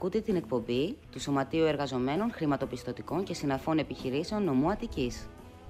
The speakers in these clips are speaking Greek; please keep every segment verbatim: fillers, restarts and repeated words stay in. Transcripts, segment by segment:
Ακούτε την εκπομπή του Σωματείου Εργαζομένων Χρηματοπιστωτικών και Συναφών Επιχειρήσεων Νομού Αττικής.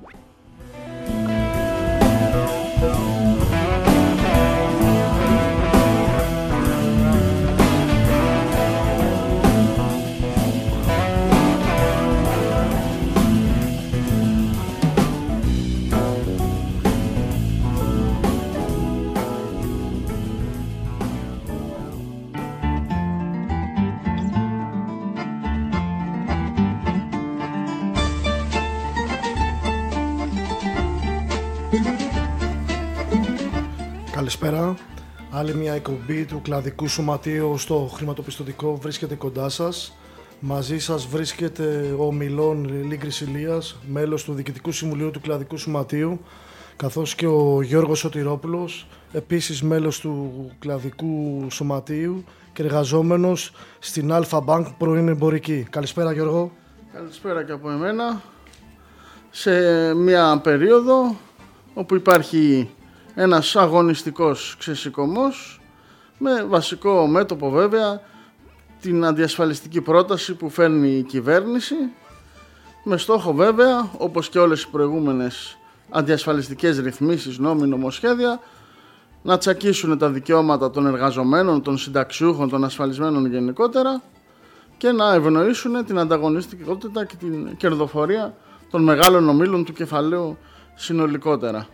Καλησπέρα. Άλλη μια εκπομπή του Κλαδικού Σωματείου στο Χρηματοπιστωτικό βρίσκεται κοντά σας. Μαζί σας βρίσκεται ο Μιλών Λίγκρης Ηλίας, μέλος του Διοικητικού Συμβουλίου του Κλαδικού Σωματείου, καθώς και ο Γιώργος Σωτηρόπουλος, επίσης μέλος του Κλαδικού Σωματείου και εργαζόμενος στην Αλφα Bank πρώην εμπορική. Καλησπέρα Γιώργο. Καλησπέρα και από εμένα. Σε μια περίοδο όπου υπάρχει ένας αγωνιστικός ξεσηκωμός με βασικό μέτωπο βέβαια την αντιασφαλιστική πρόταση που φέρνει η κυβέρνηση, με στόχο βέβαια, όπως και όλες οι προηγούμενες αντιασφαλιστικές ρυθμίσεις, νόμοι, νομοσχέδια, να τσακίσουν τα δικαιώματα των εργαζομένων, των συνταξιούχων, των ασφαλισμένων γενικότερα και να ευνοήσουν την ανταγωνιστικότητα και την κερδοφορία των μεγάλων ομίλων του κεφαλαίου συνολικότερα.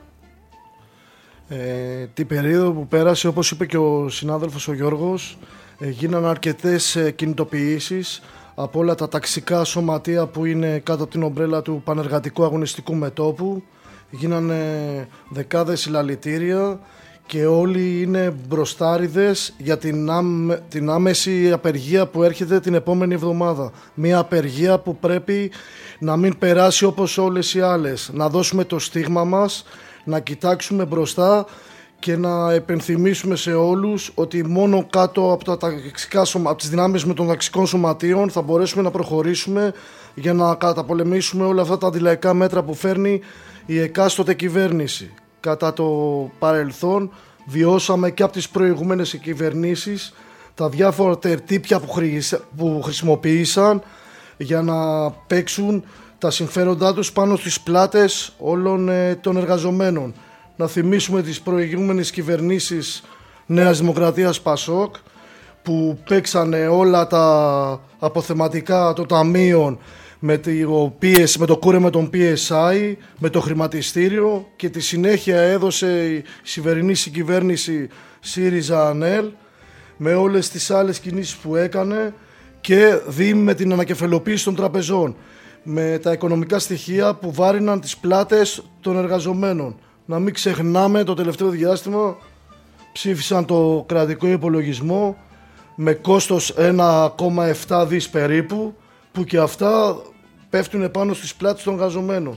Ε, την περίοδο που πέρασε, όπως είπε και ο συνάδελφος ο Γιώργος, ε, γίνανε αρκετές ε, κινητοποιήσεις από όλα τα ταξικά σωματεία που είναι κάτω από την ομπρέλα του Πανεργατικού Αγωνιστικού Μετώπου. Γίνανε δεκάδες συλλαλητήρια και όλοι είναι μπροστάριδες για την, άμε, την άμεση απεργία που έρχεται την επόμενη εβδομάδα. Μια απεργία που πρέπει να μην περάσει όπως όλες οι άλλες. Να δώσουμε το στίγμα μας, να κοιτάξουμε μπροστά και να επενθυμίσουμε σε όλους ότι μόνο κάτω από, τα ταξικά, από τις δυνάμεις με των ταξικών σωματείων θα μπορέσουμε να προχωρήσουμε για να καταπολεμήσουμε όλα αυτά τα αντιλαϊκά μέτρα που φέρνει η εκάστοτε κυβέρνηση. Κατά το παρελθόν βιώσαμε και από τις προηγούμενες κυβερνήσεις τα διάφορα τερτύπια που, χρησι... που χρησιμοποίησαν για να παίξουν τα συμφέροντά τους πάνω στις πλάτες όλων ε, των εργαζομένων. Να θυμίσουμε τις προηγούμενες κυβερνήσεις Νέας Δημοκρατίας Πασόκ που παίξανε όλα τα αποθεματικά των ταμείων με, το πι ες, με το κούρεμα των πι ες άι, με το χρηματιστήριο, και τη συνέχεια έδωσε η σημερινή συγκυβέρνηση ΣΥΡΙΖΑ-ΑΝΕΛ με όλες τις άλλες κινήσεις που έκανε και δει με την ανακεφαλοποίηση των τραπεζών, με τα οικονομικά στοιχεία που βάριναν τις πλάτες των εργαζομένων. Να μην ξεχνάμε, το τελευταίο διάστημα ψήφισαν το κρατικό υπολογισμό με κόστος ένα κόμμα επτά δις περίπου, που και αυτά πέφτουν πάνω στις πλάτες των εργαζομένων.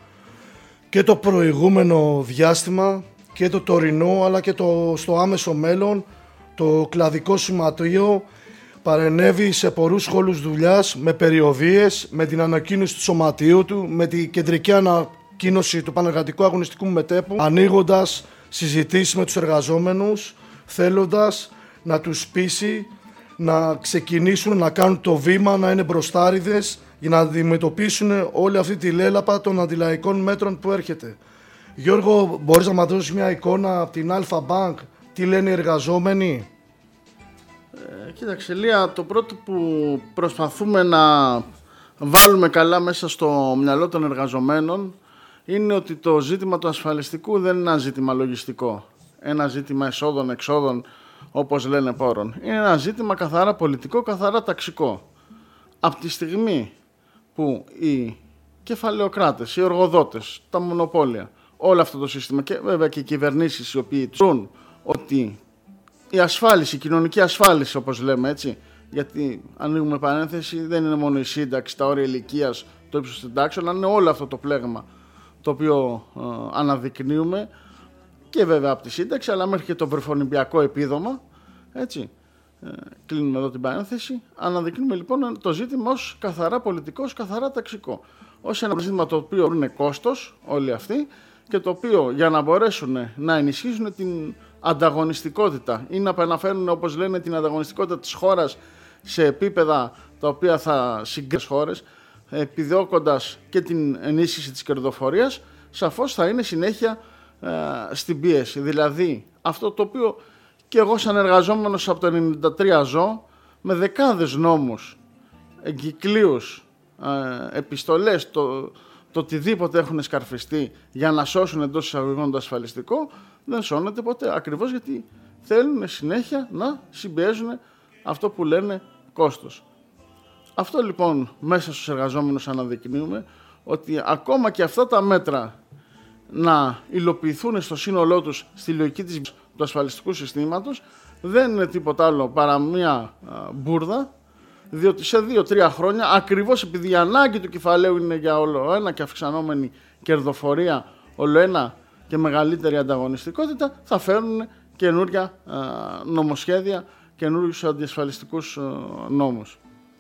Και το προηγούμενο διάστημα και το τωρινό, αλλά και το στο άμεσο μέλλον, το Κλαδικό Σωματείο παρενέβη σε πολλούς χώρους δουλειάς, με περιοδίες, με την ανακοίνωση του σωματείου του, με την κεντρική ανακοίνωση του Πανεργατικού Αγωνιστικού Μετέπου, ανοίγοντας συζητήσεις με τους εργαζόμενους, θέλοντας να τους πείσει να ξεκινήσουν να κάνουν το βήμα, να είναι μπροστάριδες για να αντιμετωπίσουν όλη αυτή τη λέλαπα των αντιλαϊκών μέτρων που έρχεται. Γιώργο, μπορείς να μας δώσεις μια εικόνα από την Αλφα Bank, τι λένε οι εργαζόμενοι? Ε, κοίταξε Λία, το πρώτο που προσπαθούμε να βάλουμε καλά μέσα στο μυαλό των εργαζομένων είναι ότι το ζήτημα του ασφαλιστικού δεν είναι ένα ζήτημα λογιστικό, ένα ζήτημα εσόδων-εξόδων όπως λένε πόρων. Είναι ένα ζήτημα καθαρά πολιτικό, καθαρά ταξικό. Από τη στιγμή που οι κεφαλαιοκράτες, οι εργοδότες, τα μονοπόλια, όλο αυτό το σύστημα και βέβαια και οι κυβερνήσεις οι οποίοι τρούν ότι η ασφάλιση, η κοινωνική ασφάλιση όπως λέμε έτσι, γιατί ανοίγουμε παρένθεση, δεν είναι μόνο η σύνταξη, τα όρια ηλικίας, το ύψος της συντάξεων, αλλά είναι όλο αυτό το πλέγμα το οποίο ε, αναδεικνύουμε και βέβαια από τη σύνταξη, αλλά μέχρι και το βρεφονιμπιακό επίδομα, έτσι, ε, κλείνουμε εδώ την παρένθεση, αναδεικνύουμε λοιπόν το ζήτημα ως καθαρά πολιτικό, ως καθαρά ταξικό, ως ένα ζήτημα το οποίο είναι κόστος όλοι αυτοί και το οποίο για να μπορέσουν να ενισχύσουν την ανταγωνιστικότητα ή να επαναφέρουν, όπως λένε, την ανταγωνιστικότητα της χώρας σε επίπεδα τα οποία θα συγκρίνουν χώρες, επιδιώκοντας και την ενίσχυση της κερδοφορίας, σαφώς θα είναι συνέχεια ε, στην πίεση. Δηλαδή, αυτό το οποίο και εγώ σαν εργαζόμενος από το ενενήντα τρία ζω, με δεκάδες νόμους, εγκυκλίους, ε, επιστολές, το, το οτιδήποτε έχουν σκαρφιστεί για να σώσουν εντός εισαγωγικών το ασφαλιστικό, δεν σώνεται ποτέ, ακριβώς γιατί θέλουν συνέχεια να συμπιέζουν αυτό που λένε κόστος. Αυτό λοιπόν μέσα στους εργαζόμενους αναδεικνύουμε, ότι ακόμα και αυτά τα μέτρα να υλοποιηθούν στο σύνολό τους στη λογική της, του ασφαλιστικού συστήματος, δεν είναι τίποτα άλλο παρά μια α, μπουρδα, διότι σε δύο τρία χρόνια, ακριβώς επειδή η ανάγκη του κεφαλαίου είναι για όλο ένα και αυξανόμενη κερδοφορία, όλο ένα και μεγαλύτερη ανταγωνιστικότητα, θα φέρουν καινούργια α, νομοσχέδια, καινούργιους αντιασφαλιστικούς α, νόμους.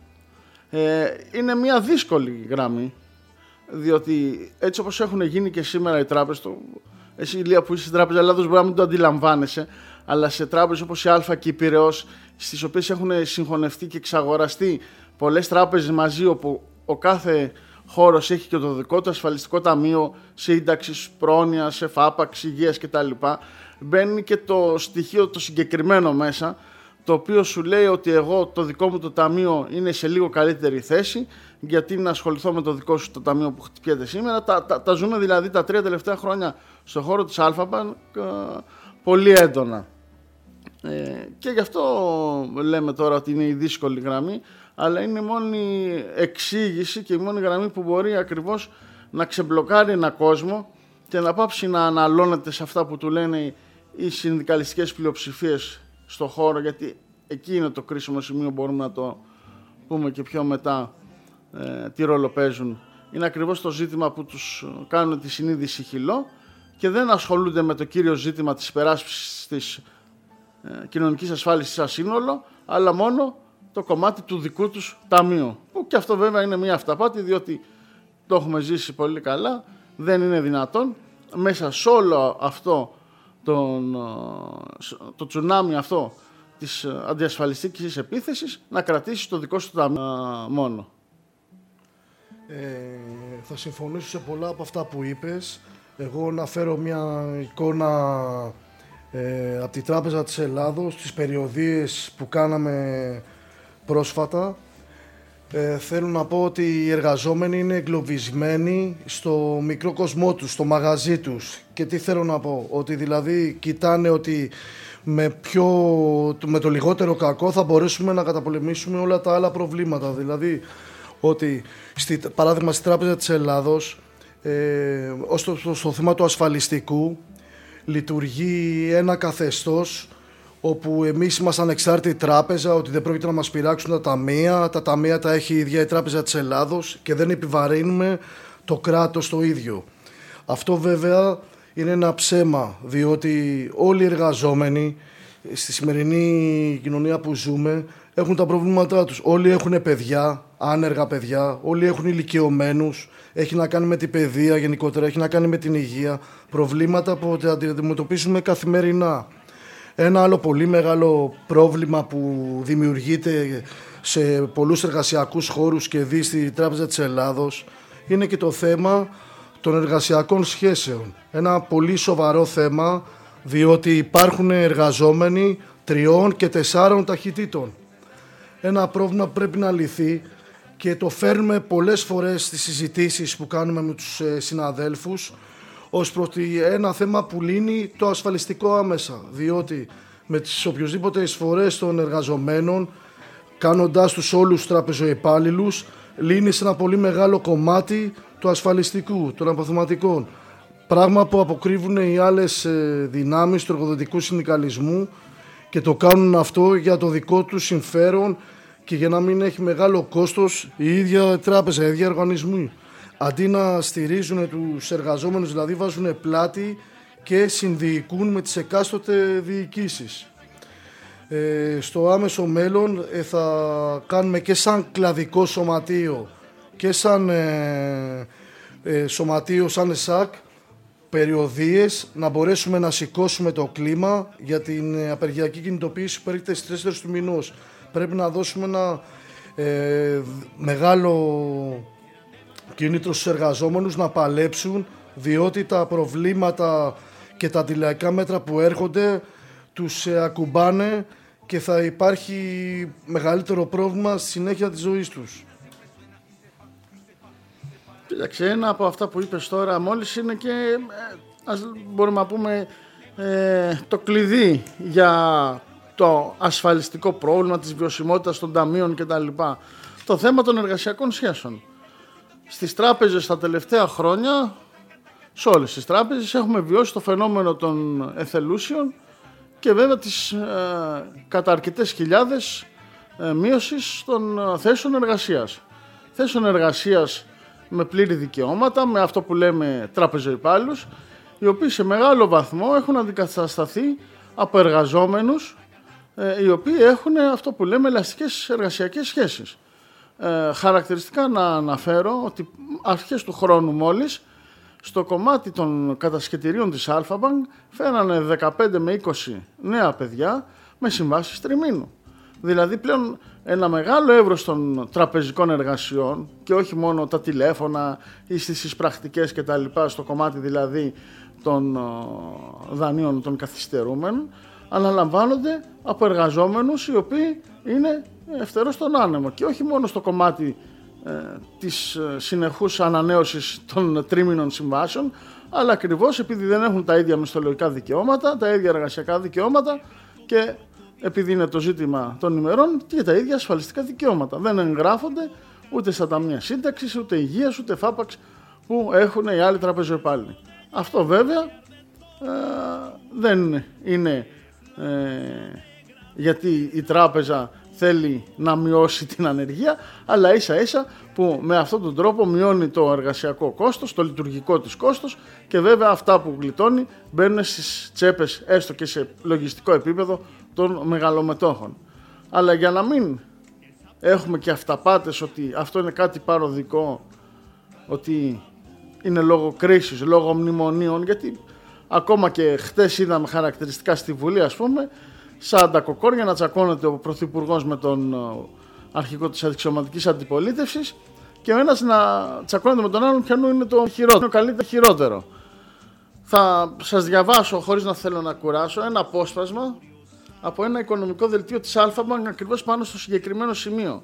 Ε, είναι μια δύσκολη γραμμή, διότι έτσι όπως έχουν γίνει και σήμερα οι τράπεζες, το, εσύ Ηλία που είσαι στην Τράπεζα Ελλάδος μπορεί να μην το αντιλαμβάνεσαι, αλλά σε τράπεζες όπως η Α και η Πειραιώς, στις οποίες έχουν συγχωνευτεί και εξαγοραστεί πολλές τράπεζες μαζί, όπου ο κάθε χώρος έχει και το δικό του ασφαλιστικό ταμείο σύνταξης, πρόνοιας, εφάπαξ, υγείας κτλ. Μπαίνει και το στοιχείο το συγκεκριμένο μέσα, το οποίο σου λέει ότι εγώ το δικό μου το ταμείο είναι σε λίγο καλύτερη θέση, γιατί να ασχοληθώ με το δικό σου το ταμείο που χτυπιέται σήμερα. Τα, τα, τα ζούμε δηλαδή τα τρία τελευταία χρόνια στον χώρο της Αλφα-Bank πολύ έντονα. Ε, και γι' αυτό λέμε τώρα ότι είναι η δύσκολη γραμμή, αλλά είναι η μόνη εξήγηση και η μόνη γραμμή που μπορεί ακριβώς να ξεμπλοκάρει ένα κόσμο και να πάψει να αναλώνεται σε αυτά που του λένε οι συνδικαλιστικές πλειοψηφίες στο χώρο, γιατί εκεί είναι το κρίσιμο σημείο, μπορούμε να το πούμε και πιο μετά ε, τι ρόλο παίζουν. Είναι ακριβώς το ζήτημα που τους κάνουν τη συνείδηση χυλό και δεν ασχολούνται με το κύριο ζήτημα της υπεράσπισης της ε, κοινωνικής ασφάλισης σαν σύνολο, αλλά μόνο το κομμάτι του δικού τους ταμείου, που και αυτό βέβαια είναι μια αυταπάτη, διότι το έχουμε ζήσει πολύ καλά, δεν είναι δυνατόν μέσα σε όλο αυτό τον, το τσουνάμι αυτό της αντιασφαλιστικής επίθεσης να κρατήσεις το δικό σου ταμείο μόνο. Ε, θα συμφωνήσω σε πολλά από αυτά που είπες. Εγώ να φέρω μια εικόνα ε, από τη Τράπεζα της Ελλάδος, τις περιοδίες που κάναμε πρόσφατα. Ε, θέλω να πω ότι οι εργαζόμενοι είναι εγκλωβισμένοι στο μικρό κοσμό τους, στο μαγαζί τους. Και τι θέλω να πω, ότι δηλαδή κοιτάνε ότι με, πιο, με το λιγότερο κακό θα μπορέσουμε να καταπολεμήσουμε όλα τα άλλα προβλήματα. Δηλαδή, ότι στη, παράδειγμα στη Τράπεζα της Ελλάδος, ε, ως το, στο, στο θέμα του ασφαλιστικού, λειτουργεί ένα καθεστώς όπου εμείς είμαστε ανεξάρτητη τράπεζα, ότι δεν πρόκειται να μας πειράξουν τα ταμεία, τα ταμεία τα έχει η ίδια η Τράπεζα της Ελλάδος και δεν επιβαρύνουμε το κράτος το ίδιο. Αυτό βέβαια είναι ένα ψέμα, διότι όλοι οι εργαζόμενοι στη σημερινή κοινωνία που ζούμε έχουν τα προβλήματά τους. Όλοι έχουν παιδιά, άνεργα παιδιά, όλοι έχουν ηλικιωμένους, έχει να κάνει με την παιδεία γενικότερα, έχει να κάνει με την υγεία, προβλήματα που αντιμετωπίζουμε καθημερινά. Ένα άλλο πολύ μεγάλο πρόβλημα που δημιουργείται σε πολλούς εργασιακούς χώρους και δει στη Τράπεζα της Ελλάδος είναι και το θέμα των εργασιακών σχέσεων. Ένα πολύ σοβαρό θέμα, διότι υπάρχουν εργαζόμενοι τριών και τεσσάρων ταχυτήτων. Ένα πρόβλημα που πρέπει να λυθεί και το φέρνουμε πολλές φορές στις συζητήσεις που κάνουμε με τους συναδέλφους, ως προς ένα θέμα που λύνει το ασφαλιστικό άμεσα, διότι με τις οποιοσδήποτε εισφορές των εργαζομένων, κάνοντάς τους όλους τραπεζοϊπάλληλους, λύνει σε ένα πολύ μεγάλο κομμάτι του ασφαλιστικού, των αποθεματικών. Πράγμα που αποκρύβουν οι άλλες δυνάμεις του εργοδοτικού συνδικαλισμού και το κάνουν αυτό για το δικό τους συμφέρον και για να μην έχει μεγάλο κόστος η ίδια τράπεζα, οι ίδιοι οργανισμοί. Αντί να στηρίζουν τους εργαζόμενους, δηλαδή βάζουν πλάτη και συνδιοικούν με τις εκάστοτε διοικήσεις. Ε, στο άμεσο μέλλον ε, θα κάνουμε και σαν κλαδικό σωματείο και σαν ε, ε, σωματείο, σαν ΕΣΑΚ, περιοδίες να μπορέσουμε να σηκώσουμε το κλίμα για την απεργιακή κινητοποίηση που έρχεται στις τέσσερις του μηνός. πρέπει να δώσουμε ένα ε, μεγάλο κίνητρο στους εργαζόμενους να παλέψουν, διότι τα προβλήματα και τα αντιλαϊκά μέτρα που έρχονται τους ε, ακουμπάνε και θα υπάρχει μεγαλύτερο πρόβλημα στη συνέχεια της ζωής τους. Κοίταξε, ένα από αυτά που είπες τώρα μόλις είναι και, ε, ας μπορούμε να πούμε, ε, το κλειδί για το ασφαλιστικό πρόβλημα της βιωσιμότητας των ταμείων κτλ. Το θέμα των εργασιακών σχέσεων. Στις τράπεζες τα τελευταία χρόνια, σε όλες τις τράπεζες, έχουμε βιώσει το φαινόμενο των εθελούσιων και βέβαια της ε, κατά αρκετές χιλιάδες ε, μείωσης των ε, θέσεων εργασίας. Θέσεων εργασίας με πλήρη δικαιώματα, με αυτό που λέμε τραπεζοϊπάλληλους, οι οποίοι σε μεγάλο βαθμό έχουν αντικατασταθεί από εργαζόμενους ε, οι οποίοι έχουν αυτό που λέμε ελαστικές εργασιακές σχέσεις. Ε, χαρακτηριστικά να αναφέρω ότι αρχές του χρόνου μόλις στο κομμάτι των κατασκευηρίων της Αλφα-Bank φέρανε δεκαπέντε με είκοσι νέα παιδιά με συμβάσεις τριμήνου. Δηλαδή πλέον ένα μεγάλο εύρος των τραπεζικών εργασιών και όχι μόνο τα τηλέφωνα ή στις εισπρακτικές και τα λοιπά, στο κομμάτι δηλαδή των δανείων των καθυστερούμενων, αναλαμβάνονται από εργαζόμενους οι οποίοι είναι ευθερός στον άνεμο και όχι μόνο στο κομμάτι ε, της συνεχούς ανανέωσης των τρίμηνων συμβάσεων, αλλά ακριβώς επειδή δεν έχουν τα ίδια μισθολογικά δικαιώματα, τα ίδια εργασιακά δικαιώματα και επειδή είναι το ζήτημα των ημερών και τα ίδια ασφαλιστικά δικαιώματα. Δεν εγγράφονται ούτε στα ταμεία σύνταξης, ούτε υγείας, ούτε φάπαξ που έχουν οι άλλοι τραπεζοϊπάλληλοι. Αυτό βέβαια ε, δεν είναι ε, γιατί η τράπεζα θέλει να μειώσει την ανεργία, αλλά ίσα ίσα που με αυτόν τον τρόπο μειώνει το εργασιακό κόστος, το λειτουργικό της κόστος και βέβαια αυτά που γλιτώνει μπαίνουν στις τσέπες έστω και σε λογιστικό επίπεδο των μεγαλομετόχων. Αλλά για να μην έχουμε και αυταπάτες ότι αυτό είναι κάτι παροδικό, ότι είναι λόγω κρίσης, λόγω μνημονίων, γιατί ακόμα και χτες είδαμε χαρακτηριστικά στη Βουλή, ας πούμε, σαν τα κοκόρια να τσακώνεται ο Πρωθυπουργός με τον αρχηγό της αξιωματικής αντιπολίτευσης και ο ένας να τσακώνεται με τον άλλον ποιανού είναι το χειρότερο, καλύτερο χειρότερο. Θα σας διαβάσω, χωρίς να θέλω να κουράσω, ένα απόσπασμα από ένα οικονομικό δελτίο της Αλφα-Bank ακριβώς πάνω στο συγκεκριμένο σημείο,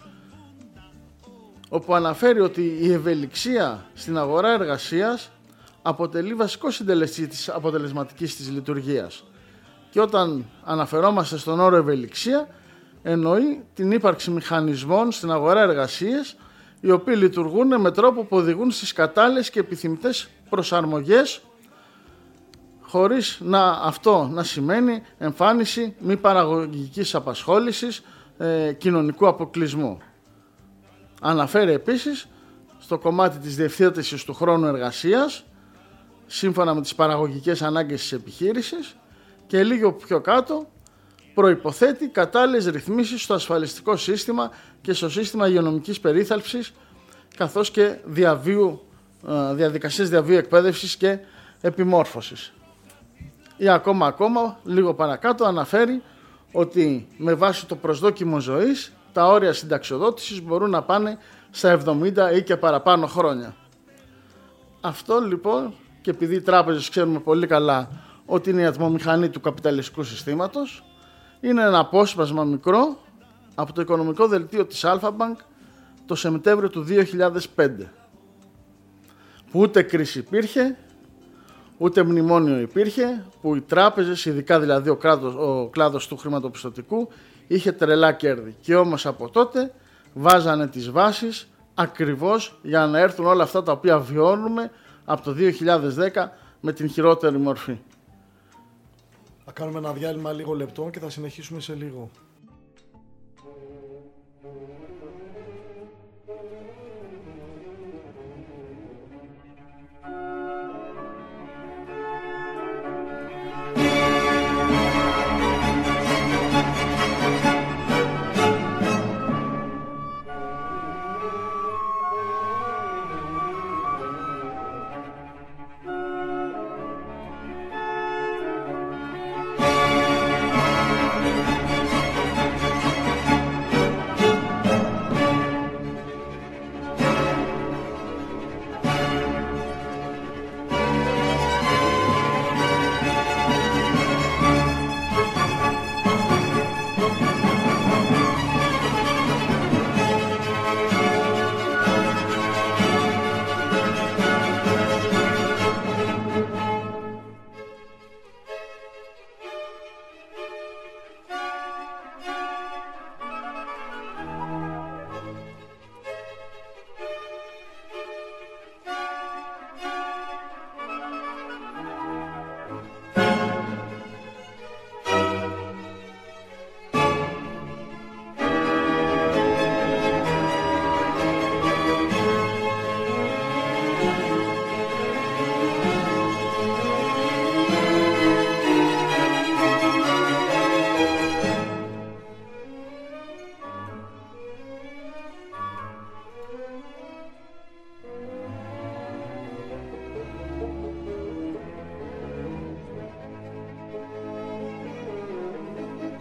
όπου αναφέρει ότι η ευελιξία στην αγορά εργασίας αποτελεί βασικό συντελεστή της αποτελεσματικής της λειτουργίας. Και όταν αναφερόμαστε στον όρο ευελιξία, εννοεί την ύπαρξη μηχανισμών στην αγορά εργασίας, οι οποίοι λειτουργούν με τρόπο που οδηγούν στις κατάλληλες και επιθυμητές προσαρμογές, χωρίς να, αυτό να σημαίνει εμφάνιση μη παραγωγικής απασχόλησης, ε, κοινωνικού αποκλεισμού. Αναφέρει επίσης στο κομμάτι της διευθέτησης του χρόνου εργασίας, σύμφωνα με τις παραγωγικές ανάγκες της επιχείρησης, και λίγο πιο κάτω προϋποθέτει κατάλληλες ρυθμίσεις στο ασφαλιστικό σύστημα και στο σύστημα υγειονομικής περίθαλψης, καθώς και διαβίου, διαδικασίες διαβίου εκπαίδευσης και επιμόρφωσης. Ή ακόμα ακόμα λίγο παρακάτω αναφέρει ότι με βάση το προσδόκιμο ζωής τα όρια συνταξιοδότησης μπορούν να πάνε στα εβδομήντα ή και παραπάνω χρόνια. Αυτό λοιπόν, και επειδή οι τράπεζες ξέρουμε πολύ καλά ότι είναι η ατμομηχανή του καπιταλιστικού συστήματος, είναι ένα απόσπασμα μικρό από το οικονομικό δελτίο της Αλφα-Bank το Σεπτέμβριο του δύο χιλιάδες πέντε, που ούτε κρίση υπήρχε, ούτε μνημόνιο υπήρχε, που οι τράπεζες, ειδικά δηλαδή ο, κράτος, ο κλάδος του χρηματοπιστωτικού, είχε τρελά κέρδη. Και όμως από τότε βάζανε τις βάσεις ακριβώς για να έρθουν όλα αυτά τα οποία βιώνουμε από το δύο χιλιάδες δέκα με την χειρότερη μορφή. Θα κάνουμε ένα διάλειμμα λίγο λεπτό και θα συνεχίσουμε σε λίγο.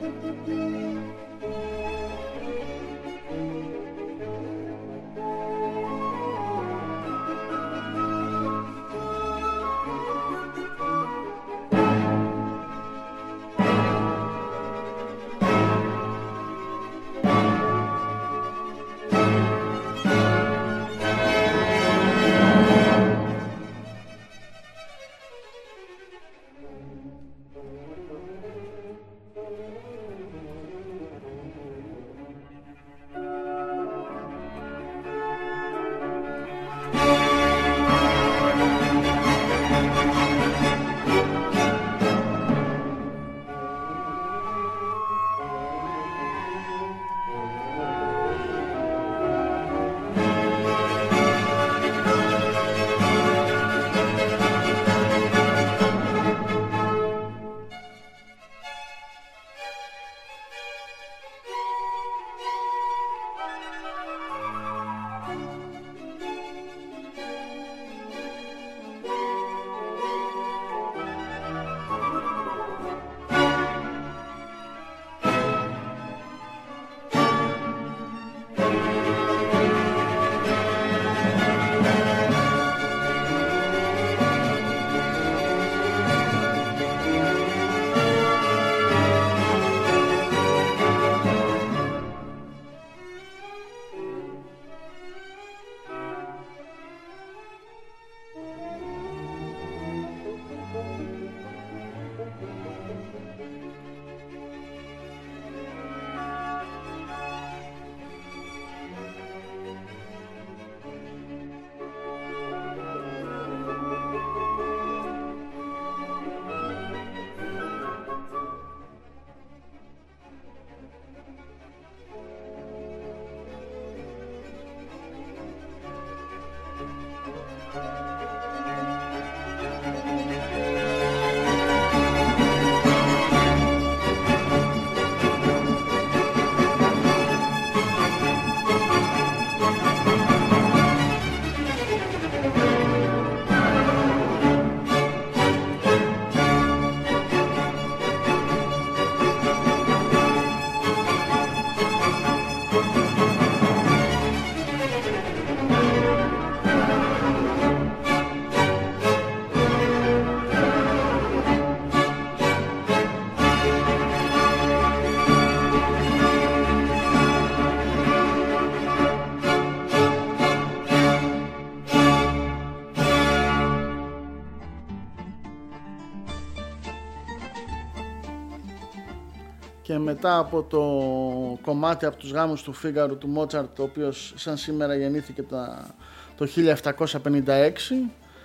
Και μετά από το κομμάτι από τους γάμους του Φίγκαρο του Μότσαρτ, ο οποίος σαν σήμερα γεννήθηκε τα, το χίλια επτακόσια πενήντα έξι,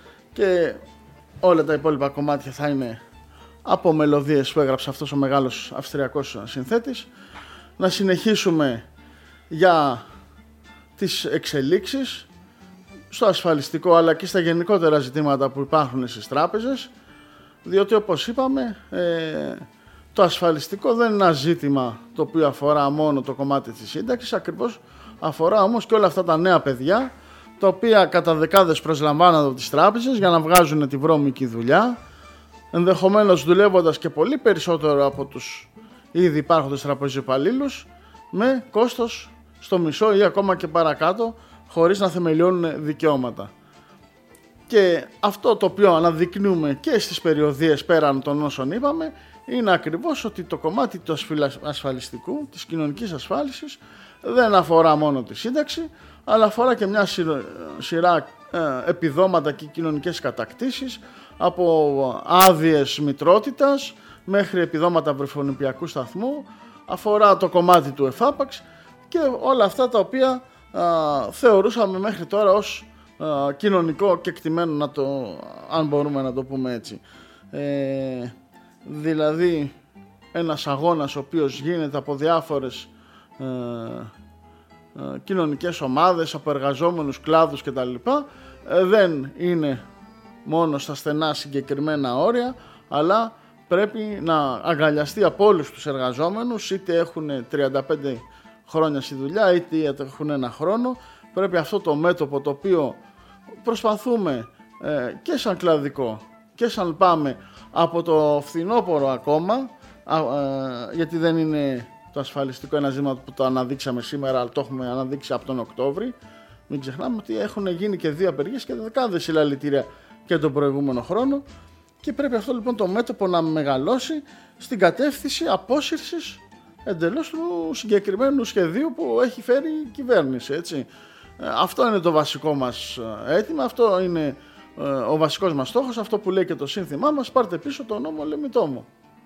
και όλα τα υπόλοιπα κομμάτια θα είναι από μελωδίες που έγραψε αυτός ο μεγάλος αυστριακός συνθέτης. Να συνεχίσουμε για τις εξελίξεις στο ασφαλιστικό αλλά και στα γενικότερα ζητήματα που υπάρχουν στις τράπεζες, διότι όπως είπαμε ε, το ασφαλιστικό δεν είναι ένα ζήτημα το οποίο αφορά μόνο το κομμάτι της σύνταξης, ακριβώς αφορά όμως και όλα αυτά τα νέα παιδιά τα οποία κατά δεκάδες προσλαμβάνονται από τις τράπεζες για να βγάζουν τη βρώμικη δουλειά, ενδεχομένως δουλεύοντας και πολύ περισσότερο από τους ήδη υπάρχοντες τραπεζιοπαλλήλους, με κόστος στο μισό ή ακόμα και παρακάτω, χωρίς να θεμελιώνουν δικαιώματα. Και αυτό το οποίο αναδεικνύουμε και στις περιοδίες πέραν των όσων είπαμε, είναι ακριβώς ότι το κομμάτι του ασφαλιστικού, της κοινωνικής ασφάλισης, δεν αφορά μόνο τη σύνταξη, αλλά αφορά και μια σειρά επιδόματα και κοινωνικές κατακτήσεις, από άδειες μητρότητας μέχρι επιδόματα βρεφονιπιακού σταθμού, αφορά το κομμάτι του εφάπαξ και όλα αυτά τα οποία α, θεωρούσαμε μέχρι τώρα ως α, κοινωνικό κεκτημένο, να το, αν μπορούμε να το πούμε έτσι. Ε, δηλαδή ένας αγώνας ο οποίος γίνεται από διάφορες ε, ε, κοινωνικές ομάδες, από εργαζόμενους κλάδους κτλ. Ε, δεν είναι μόνο στα στενά συγκεκριμένα όρια, αλλά πρέπει να αγκαλιαστεί από όλους τους εργαζόμενους, είτε έχουν τριάντα πέντε χρόνια στη δουλειά είτε έχουν ένα χρόνο. Πρέπει αυτό το μέτωπο το οποίο προσπαθούμε ε, και σαν κλαδικό και σαν πάμε από το φθινόπωρο ακόμα, α, α, γιατί δεν είναι το ασφαλιστικό ένα ζήτημα που το αναδείξαμε σήμερα, αλλά το έχουμε αναδείξει από τον Οκτώβρη. Μην ξεχνάμε ότι έχουν γίνει και δύο απεργίες και δεκάδες συλλαλητήρια και τον προηγούμενο χρόνο, και πρέπει αυτό λοιπόν το μέτωπο να μεγαλώσει στην κατεύθυνση απόσυρσης εντελώς του συγκεκριμένου σχεδίου που έχει φέρει η κυβέρνηση, έτσι. Αυτό είναι το βασικό μας αίτημα, αυτό είναι ο βασικός μας στόχος, αυτό που λέει και το σύνθημά μας, πάρτε πίσω το νόμο Λεμιτόμο.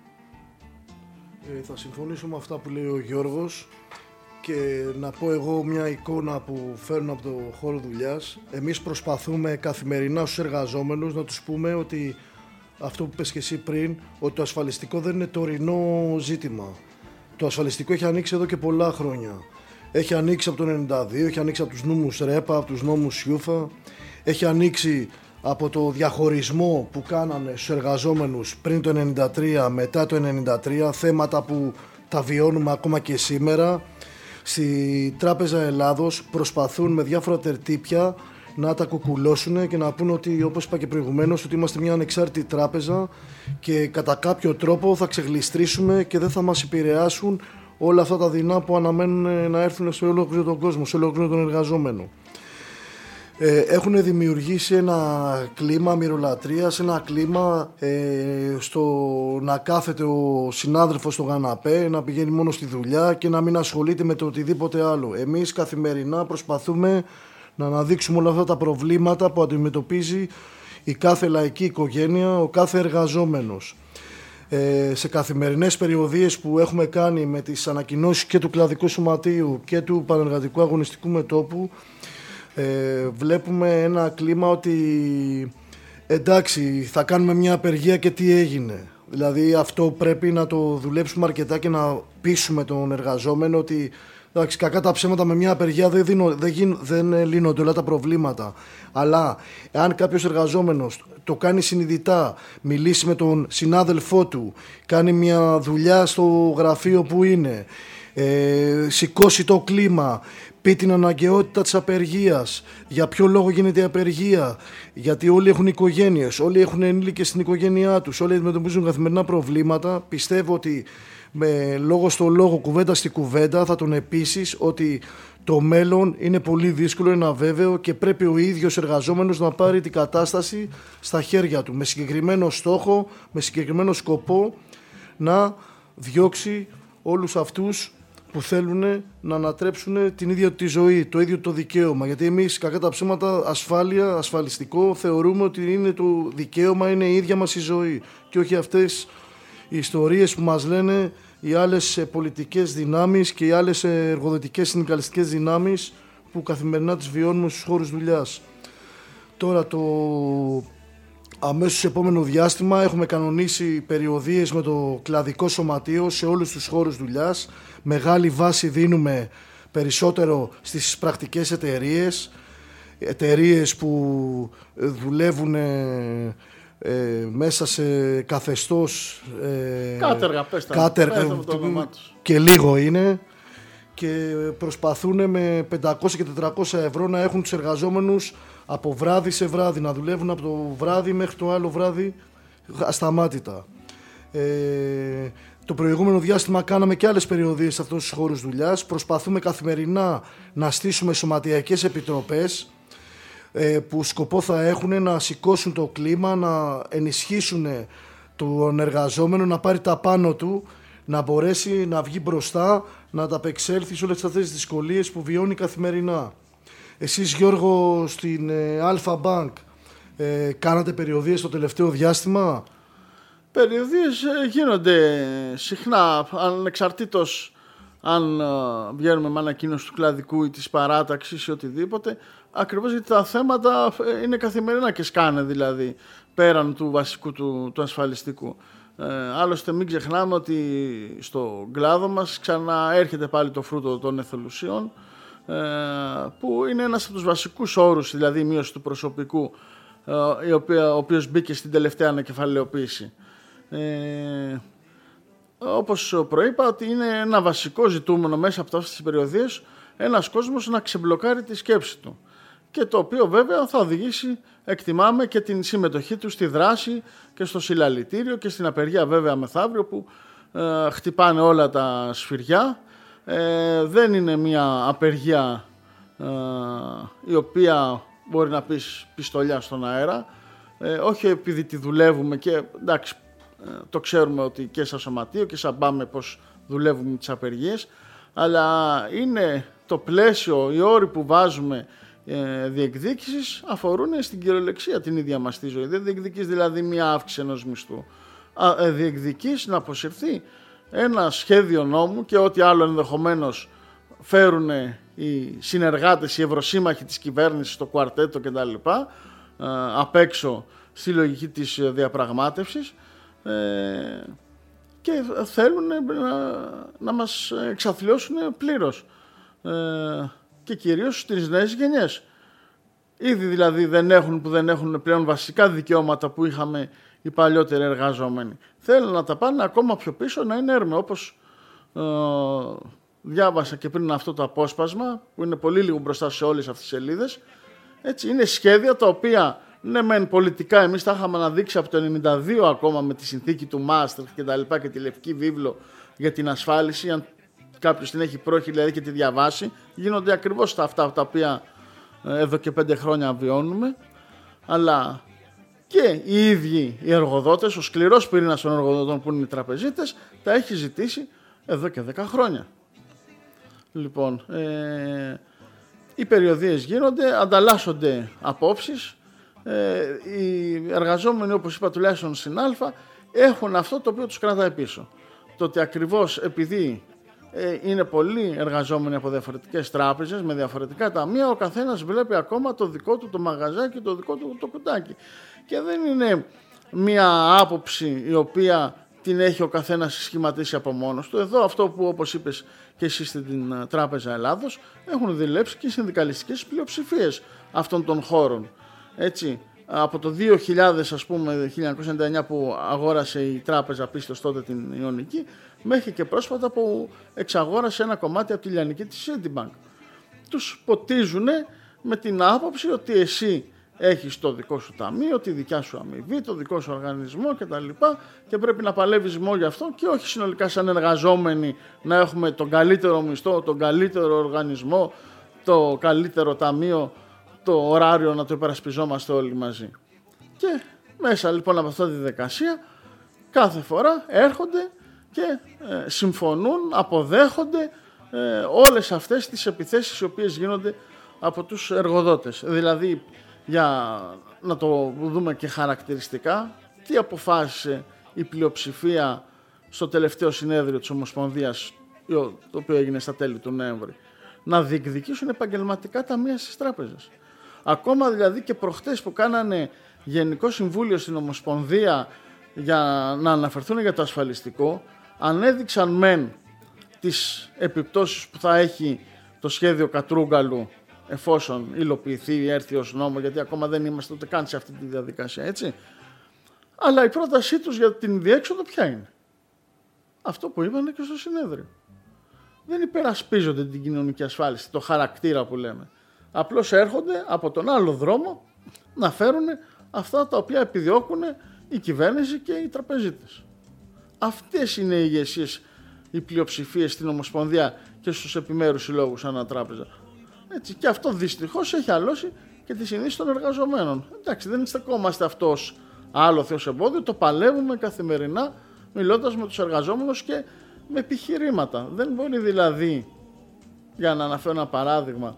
Ε, θα συμφωνήσω με αυτά που λέει ο Γιώργος και να πω εγώ μια εικόνα που φέρνω από το χώρο δουλειάς. Εμείς προσπαθούμε καθημερινά στους εργαζόμενους να τους πούμε ότι αυτό που είπες και εσύ πριν, ότι το ασφαλιστικό δεν είναι τωρινό ζήτημα. Το ασφαλιστικό έχει ανοίξει εδώ και πολλά χρόνια. Έχει ανοίξει από το ενενήντα δύο, έχει ανοίξει από τους νόμους ΡΕΠΑ, από τους νόμους Σιούφα, έχει ανοίξει από το διαχωρισμό που κάνανε στους εργαζόμενους πριν το ενενήντα τρία, μετά το ενενήντα τρία, θέματα που τα βιώνουμε ακόμα και σήμερα. Στη Τράπεζα Ελλάδος προσπαθούν με διάφορα τερτύπια να τα κουκουλώσουν και να πούνε ότι, όπως είπα και προηγουμένως, ότι είμαστε μια ανεξάρτητη τράπεζα και κατά κάποιο τρόπο θα ξεγλιστρήσουμε και δεν θα μας επηρεάσουν όλα αυτά τα δεινά που αναμένουν να έρθουν σε ολόκληρο τον κόσμο, σε ολόκληρο τον εργαζόμενο. Ε, έχουν δημιουργήσει ένα κλίμα μυρολατρείας, ένα κλίμα ε, στο να κάθεται ο συνάδελφος στο καναπέ, να πηγαίνει μόνο στη δουλειά και να μην ασχολείται με το οτιδήποτε άλλο. Εμείς καθημερινά προσπαθούμε να αναδείξουμε όλα αυτά τα προβλήματα που αντιμετωπίζει η κάθε λαϊκή οικογένεια, ο κάθε εργαζόμενος. Ε, σε καθημερινές περιοδίες που έχουμε κάνει με τις ανακοινώσεις και του Κλαδικού Σωματείου και του Πανεργατικού Αγωνιστικού Μετώπου, ε, βλέπουμε ένα κλίμα ότι εντάξει, θα κάνουμε μια απεργία και τι έγινε. Δηλαδή αυτό πρέπει να το δουλέψουμε αρκετά και να πείσουμε τον εργαζόμενο ότι εντάξει, κακά τα ψέματα, με μια απεργία δεν, δίνω, δεν, γίν, δεν λύνονται όλα τα προβλήματα. Αλλά αν κάποιος εργαζόμενος το κάνει συνειδητά, μιλήσει με τον συνάδελφό του, κάνει μια δουλειά στο γραφείο που είναι, ε, σηκώσει το κλίμα, πει την αναγκαιότητα της απεργίας, για ποιο λόγο γίνεται η απεργία, γιατί όλοι έχουν οικογένειες, όλοι έχουν ενήλικες στην οικογένειά τους, όλοι αντιμετωπίζουν καθημερινά προβλήματα, πιστεύω ότι με λόγο στο λόγο, κουβέντα στη κουβέντα, θα τον επίσης ότι το μέλλον είναι πολύ δύσκολο, είναι αβέβαιο και πρέπει ο ίδιος εργαζόμενος να πάρει την κατάσταση στα χέρια του με συγκεκριμένο στόχο, με συγκεκριμένο σκοπό να διώξει όλους αυτούς που θέλουν να ανατρέψουν την ίδια τη ζωή, το ίδιο το δικαίωμα. Γιατί εμείς, κακά τα ψέματα, ασφάλεια, ασφαλιστικό, θεωρούμε ότι είναι το δικαίωμα, είναι η ίδια μας η ζωή και όχι αυτές οι ιστορίες που μας λένε οι άλλες πολιτικές δυνάμεις και οι άλλες εργοδοτικές συνδικαλιστικές δυνάμεις που καθημερινά τις βιώνουμε στους χώρους δουλειάς. Τώρα το αμέσως επόμενο διάστημα έχουμε κανονίσει περιοδίες με το Κλαδικό Σωματείο σε όλους τους χώρους δουλειάς. Μεγάλη βάση δίνουμε περισσότερο στις πρακτικές εταιρείες, εταιρείες που δουλεύουν Ε, μέσα σε καθεστώς ε, κάτεργα, πες τα, κάτεργα, πες τα με το όνομά τους. Και λίγο είναι και προσπαθούν με πεντακόσια και τετρακόσια ευρώ να έχουν τους εργαζόμενους από βράδυ σε βράδυ, να δουλεύουν από το βράδυ μέχρι το άλλο βράδυ ασταμάτητα. Ε, το προηγούμενο διάστημα κάναμε και άλλες περιοδίες σε αυτούς τους χώρους δουλειάς. Προσπαθούμε καθημερινά να στήσουμε σωματιακές επιτροπές που σκοπό θα έχουν να σηκώσουν το κλίμα, να ενισχύσουν τον εργαζόμενο, να πάρει τα πάνω του, να μπορέσει να βγει μπροστά, να ανταπεξέλθει σε όλες αυτές τις δυσκολίες που βιώνει καθημερινά. Εσείς, Γιώργο, στην Αλφα Bank ε, κάνατε περιοδίες το τελευταίο διάστημα? Περιοδίες γίνονται συχνά, ανεξαρτήτως αν βγαίνουμε με ανακοίνωση του κλαδικού ή της παράταξης ή οτιδήποτε, ακριβώς γιατί τα θέματα είναι καθημερινά και σκάνε, δηλαδή πέραν του βασικού του, του ασφαλιστικού. Ε, άλλωστε μην ξεχνάμε ότι στο κλάδο μας ξαναέρχεται πάλι το φρούτο των εθελουσίων, ε, που είναι ένας από τους βασικούς όρους, δηλαδή η μείωση του προσωπικού, ε, η οποία, ο οποίος μπήκε στην τελευταία ανακεφαλαιοποίηση. Ε, όπως προείπα, ότι είναι ένα βασικό ζητούμενο μέσα από αυτές τις περιοδίες ένας κόσμος να ξεμπλοκάρει τη σκέψη του, και το οποίο βέβαια θα οδηγήσει, εκτιμάμε, και την συμμετοχή του στη δράση και στο συλλαλητήριο και στην απεργία βέβαια μεθαύριο, που ε, χτυπάνε όλα τα σφυριά. Ε, δεν είναι μια απεργία ε, η οποία μπορεί να πεις πιστολιά στον αέρα. Ε, όχι επειδή τη δουλεύουμε και εντάξει, ε, το ξέρουμε ότι και σαν σωματείο και σαν πάμε πως δουλεύουμε τις απεργίες, αλλά είναι το πλαίσιο, οι όροι που βάζουμε ε, διεκδίκησης αφορούν στην κυριολεξία την ίδια μας τη ζωή. Δεν διεκδικείς δηλαδή μια αύξηση ενός μισθού. Α, ε, διεκδικείς να αποσυρθεί ένα σχέδιο νόμου και ό,τι άλλο ενδεχομένως φέρουν οι συνεργάτες, οι ευρωσύμμαχοι της κυβέρνησης, το κουαρτέτο κτλ. Ε, απ' έξω στη λογική της διαπραγμάτευσης ε, και θέλουν να, να μας εξαθλιώσουν πλήρως ε, και κυρίως στις νέες γενιές. Ήδη δηλαδή δεν έχουν, που δεν έχουν πλέον βασικά δικαιώματα που είχαμε οι παλιότεροι εργαζόμενοι. Θέλουν να τα πάνε ακόμα πιο πίσω, να είναι έρμεο, όπως ε, διάβασα και πριν αυτό το απόσπασμα που είναι πολύ λίγο μπροστά σε όλες αυτές τις σελίδες. Έτσι, είναι σχέδια τα οποία ναι μεν πολιτικά εμείς τα είχαμε αναδείξει από το ενενήντα δύο ακόμα με τη συνθήκη του Μάστριχτ και τα λοιπά και τη Λευκή Βίβλο για την ασφάλιση. Αν κάποιος την έχει πρόχει δηλαδή και τη διαβάσει, γίνονται ακριβώς τα αυτά τα οποία ε, εδώ και πέντε χρόνια βιώνουμε. Αλλά και οι ίδιοι οι εργοδότες, ο σκληρός πυρήνας των εργοδοτών που είναι οι τραπεζίτες, τα έχει ζητήσει εδώ και δέκα χρόνια. Λοιπόν, ε, οι περιοδίες γίνονται, ανταλλάσσονται απόψεις. Ε, οι εργαζόμενοι, όπως είπα τουλάχιστον στην Α, έχουν αυτό το οποίο τους κρατάει πίσω. Το ότι ακριβώς επειδή ε, είναι πολλοί εργαζόμενοι από διαφορετικές τράπεζες, με διαφορετικά ταμεία, ο καθένας βλέπει ακόμα το δικό του το μαγαζάκι, το δικό του το κουτάκι. Και δεν είναι μία άποψη η οποία την έχει ο καθένας σχηματίσει από μόνος του. Εδώ αυτό που όπως είπες και εσύ στην Τράπεζα Ελλάδος έχουν δουλέψει και οι συνδικαλιστικές πλειοψηφίες αυτών των χώρων. Έτσι, από το δύο χιλιάδες, ας πούμε, χίλια εννιακόσια ενενήντα εννιά που αγόρασε η Τράπεζα Πίστος τότε την Ιωνική, μέχρι και πρόσφατα που εξαγόρασε ένα κομμάτι από τη λιανική της Citibank. Τους ποτίζουν με την άποψη ότι εσύ έχεις το δικό σου ταμείο, τη δικιά σου αμοιβή, το δικό σου οργανισμό κτλ. Και πρέπει να παλεύεις μόνο γι' αυτό και όχι συνολικά σαν εργαζόμενοι να έχουμε τον καλύτερο μισθό, τον καλύτερο οργανισμό, το καλύτερο ταμείο, το ωράριο να το υπερασπιζόμαστε όλοι μαζί. Και μέσα λοιπόν από αυτή τη διαδικασία κάθε φορά έρχονται και ε, συμφωνούν, αποδέχονται ε, όλες αυτές τις επιθέσεις οι οποίες γίνονται από τους εργοδότες. Δηλαδή, για να το δούμε και χαρακτηριστικά, τι αποφάσισε η πλειοψηφία στο τελευταίο συνέδριο της Ομοσπονδίας, το οποίο έγινε στα τέλη του Νοέμβρη, να διεκδικήσουν επαγγελματικά ταμεία στις τράπεζες. Ακόμα δηλαδή και προχτές που κάνανε Γενικό Συμβούλιο στην Ομοσπονδία για να αναφερθούν για το ασφαλιστικό, ανέδειξαν μεν τις επιπτώσεις που θα έχει το σχέδιο Κατρούγκαλου εφόσον υλοποιηθεί, έρθει ως νόμο, γιατί ακόμα δεν είμαστε ούτε καν σε αυτή τη διαδικασία, έτσι. Αλλά η πρότασή τους για την διέξοδο ποια είναι? Αυτό που είπανε και στο συνέδριο. Δεν υπερασπίζονται την κοινωνική ασφάλιση, το χαρακτήρα που λέμε. Απλώς έρχονται από τον άλλο δρόμο να φέρουν αυτά τα οποία επιδιώκουν η κυβέρνηση και οι τραπεζίτες. Αυτές είναι οι ηγεσίες, οι πλειοψηφίες στην Ομοσπονδία και στους επιμέρους συλλόγους ανά τράπεζα. Έτσι, και αυτό δυστυχώς έχει αλώσει και τη συνείδηση των εργαζομένων. Εντάξει, δεν στεκόμαστε αυτός άλλο θεός εμπόδιο, το παλεύουμε καθημερινά μιλώντας με τους εργαζόμενους και με επιχειρήματα. Δεν μπορεί δηλαδή, για να αναφέρω ένα παράδειγμα,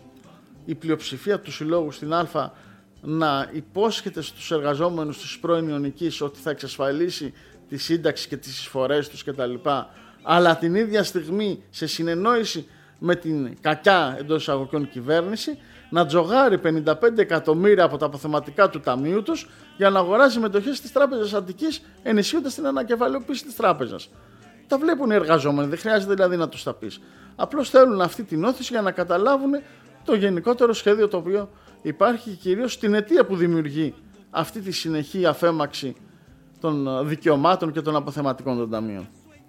η πλειοψηφία του συλλόγου στην Α να υπόσχεται στους εργαζόμενους της πρώην Ιωνικής ότι θα εξασφαλίσει τη σύνταξη και τις εισφορές τους κτλ. Αλλά την ίδια στιγμή σε συνεννόηση με την κακιά εντός εισαγωγικών κυβέρνηση να τζογάρει πενήντα πέντε εκατομμύρια από τα αποθεματικά του ταμείου τους για να αγοράζει μετοχές της Τράπεζας Αττικής, ενισχύοντας την ανακεφαλαιοποίηση της τράπεζας. Τα βλέπουν οι εργαζόμενοι, δεν χρειάζεται δηλαδή να τους τα πεις. Απλώς θέλουν αυτή την όθηση για να καταλάβουν το γενικότερο σχέδιο το οποίο υπάρχει και κυρίως στην αιτία που δημιουργεί αυτή τη συνεχή αφέμαξη των δικαιωμάτων και των αποθεματικών των ταμείων.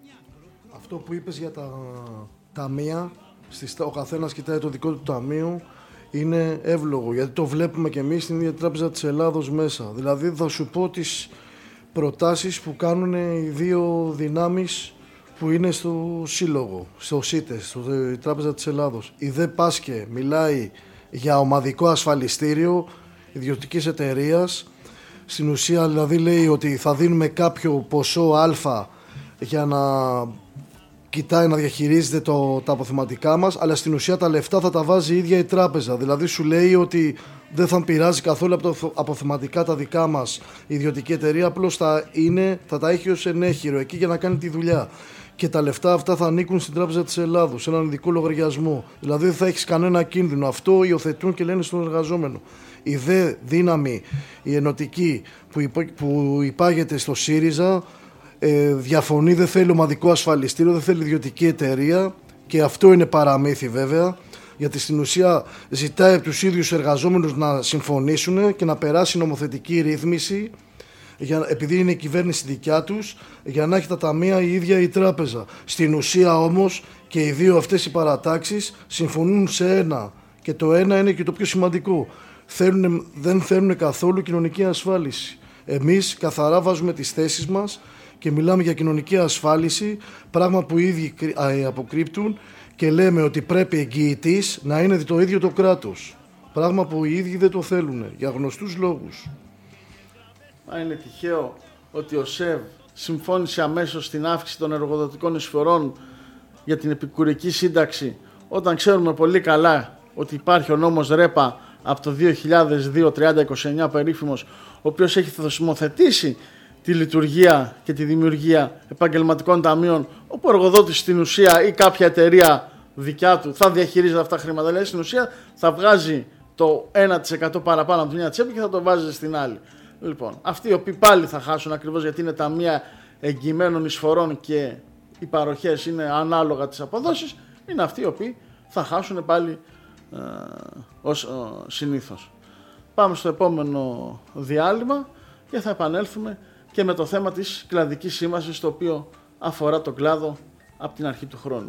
Αυτό που είπες για τα ταμεία, ο καθένας κοιτάει το δικό του ταμείο, είναι εύλογο, γιατί το βλέπουμε και εμείς στην ίδια Τράπεζα της Ελλάδος μέσα. Δηλαδή θα σου πω τις προτάσεις που κάνουν οι δύο δυνάμεις που είναι στο Σύλλογο, στο ΣΥΤΕΣ, στο Τράπεζα της Ελλάδος. Η ΔΕ Πάσκε μιλάει για ομαδικό ασφαλιστήριο ιδιωτικής εταιρείας. Στην ουσία δηλαδή λέει ότι θα δίνουμε κάποιο ποσό α για να κοιτάει να διαχειρίζεται το, τα αποθεματικά μας, αλλά στην ουσία τα λεφτά θα τα βάζει η ίδια η τράπεζα. Δηλαδή σου λέει ότι δεν θα πειράζει καθόλου από τα αποθεματικά τα δικά μας η ιδιωτική εταιρεία, απλώς θα, είναι, θα τα έχει ως ενέχειρο εκεί για να κάνει τη δουλειά. Και τα λεφτά αυτά θα ανήκουν στην Τράπεζα της Ελλάδος, σε έναν ειδικό λογαριασμό. Δηλαδή δεν θα έχεις κανένα κίνδυνο. Αυτό υιοθετούν και λένε στον εργαζόμενο. Η δε δύναμη, η ενωτική που, υπό, που υπάγεται στο ΣΥΡΙΖΑ, ε, διαφωνεί, δεν θέλει ομαδικό ασφαλιστήριο, δεν θέλει ιδιωτική εταιρεία, και αυτό είναι παραμύθι βέβαια, γιατί στην ουσία ζητάει από τους ίδιους εργαζόμενους να συμφωνήσουν και να περάσει νομοθετική ρύθμιση, για, επειδή είναι η κυβέρνηση δικιά τους, για να έχει τα ταμεία η ίδια η τράπεζα. Στην ουσία όμως και οι δύο αυτές οι παρατάξεις συμφωνούν σε ένα, και το ένα είναι και το πιο σημαντικό. Θέλουν, δεν θέλουν καθόλου κοινωνική ασφάλιση. Εμείς καθαρά βάζουμε τις θέσεις μας και μιλάμε για κοινωνική ασφάλιση, πράγμα που οι ίδιοι αποκρύπτουν, και λέμε ότι πρέπει εγγυητής να είναι το ίδιο το κράτος. Πράγμα που οι ίδιοι δεν το θέλουν, για γνωστούς λόγους. Μα είναι τυχαίο ότι ο ΣΕΒ συμφώνησε αμέσως στην αύξηση των εργοδοτικών εισφορών για την επικουρική σύνταξη, όταν ξέρουμε πολύ καλά ότι υπάρχει ο νόμος ΡΕΠΑ από το δύο χιλιάδες δύο τριάντα είκοσι εννιά περίφημος, ο οποίος έχει θεσμοθετήσει τη λειτουργία και τη δημιουργία επαγγελματικών ταμείων, όπου ο εργοδότης στην ουσία ή κάποια εταιρεία δικιά του θα διαχειρίζεται αυτά τα χρήματα. Δηλαδή στην ουσία θα βγάζει το ένα τοις εκατό παραπάνω από τη μια τσέπη και θα το βάζει στην άλλη. Λοιπόν, αυτοί οι οποίοι πάλι θα χάσουν, ακριβώς γιατί είναι ταμεία εγγυημένων εισφορών και οι παροχές είναι ανάλογα τις αποδόσεις, είναι αυτοί οι οποίοι θα χάσουν πάλι ε, ως ε, συνήθως. Πάμε στο επόμενο διάλειμμα και θα επανέλθουμε και με το θέμα της κλαδικής σύμβασης, το οποίο αφορά τον κλάδο από την αρχή του χρόνου.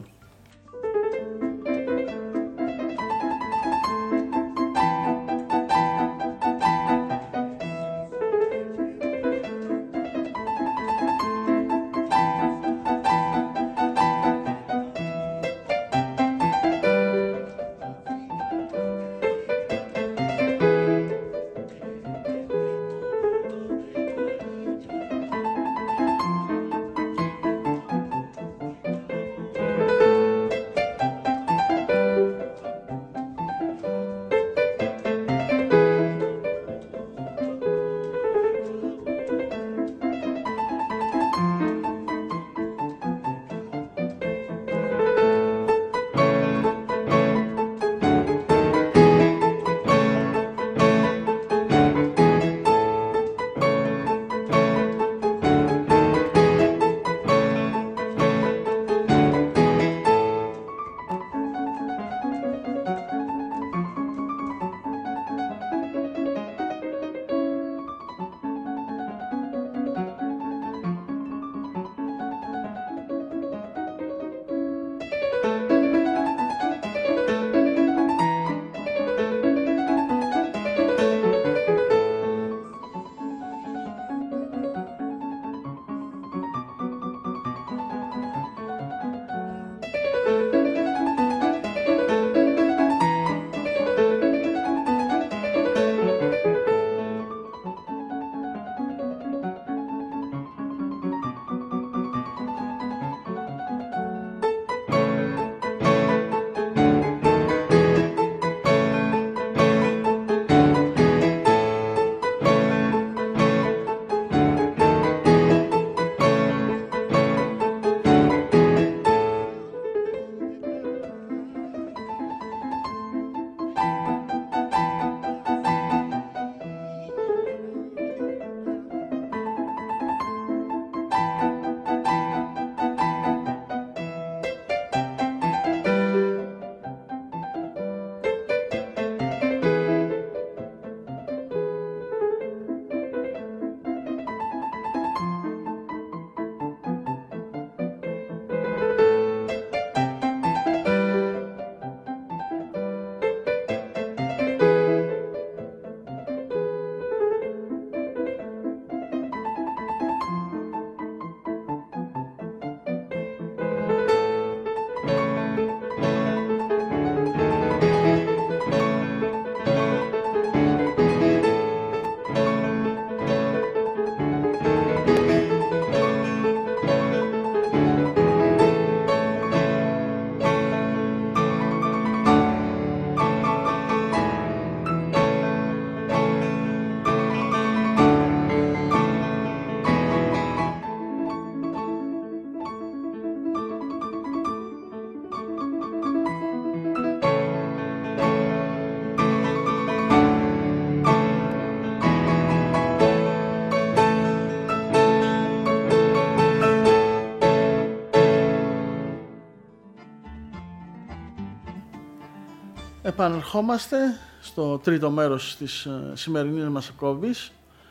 Επανερχόμαστε στο τρίτο μέρος της ε, σημερινής μας εκπομπής.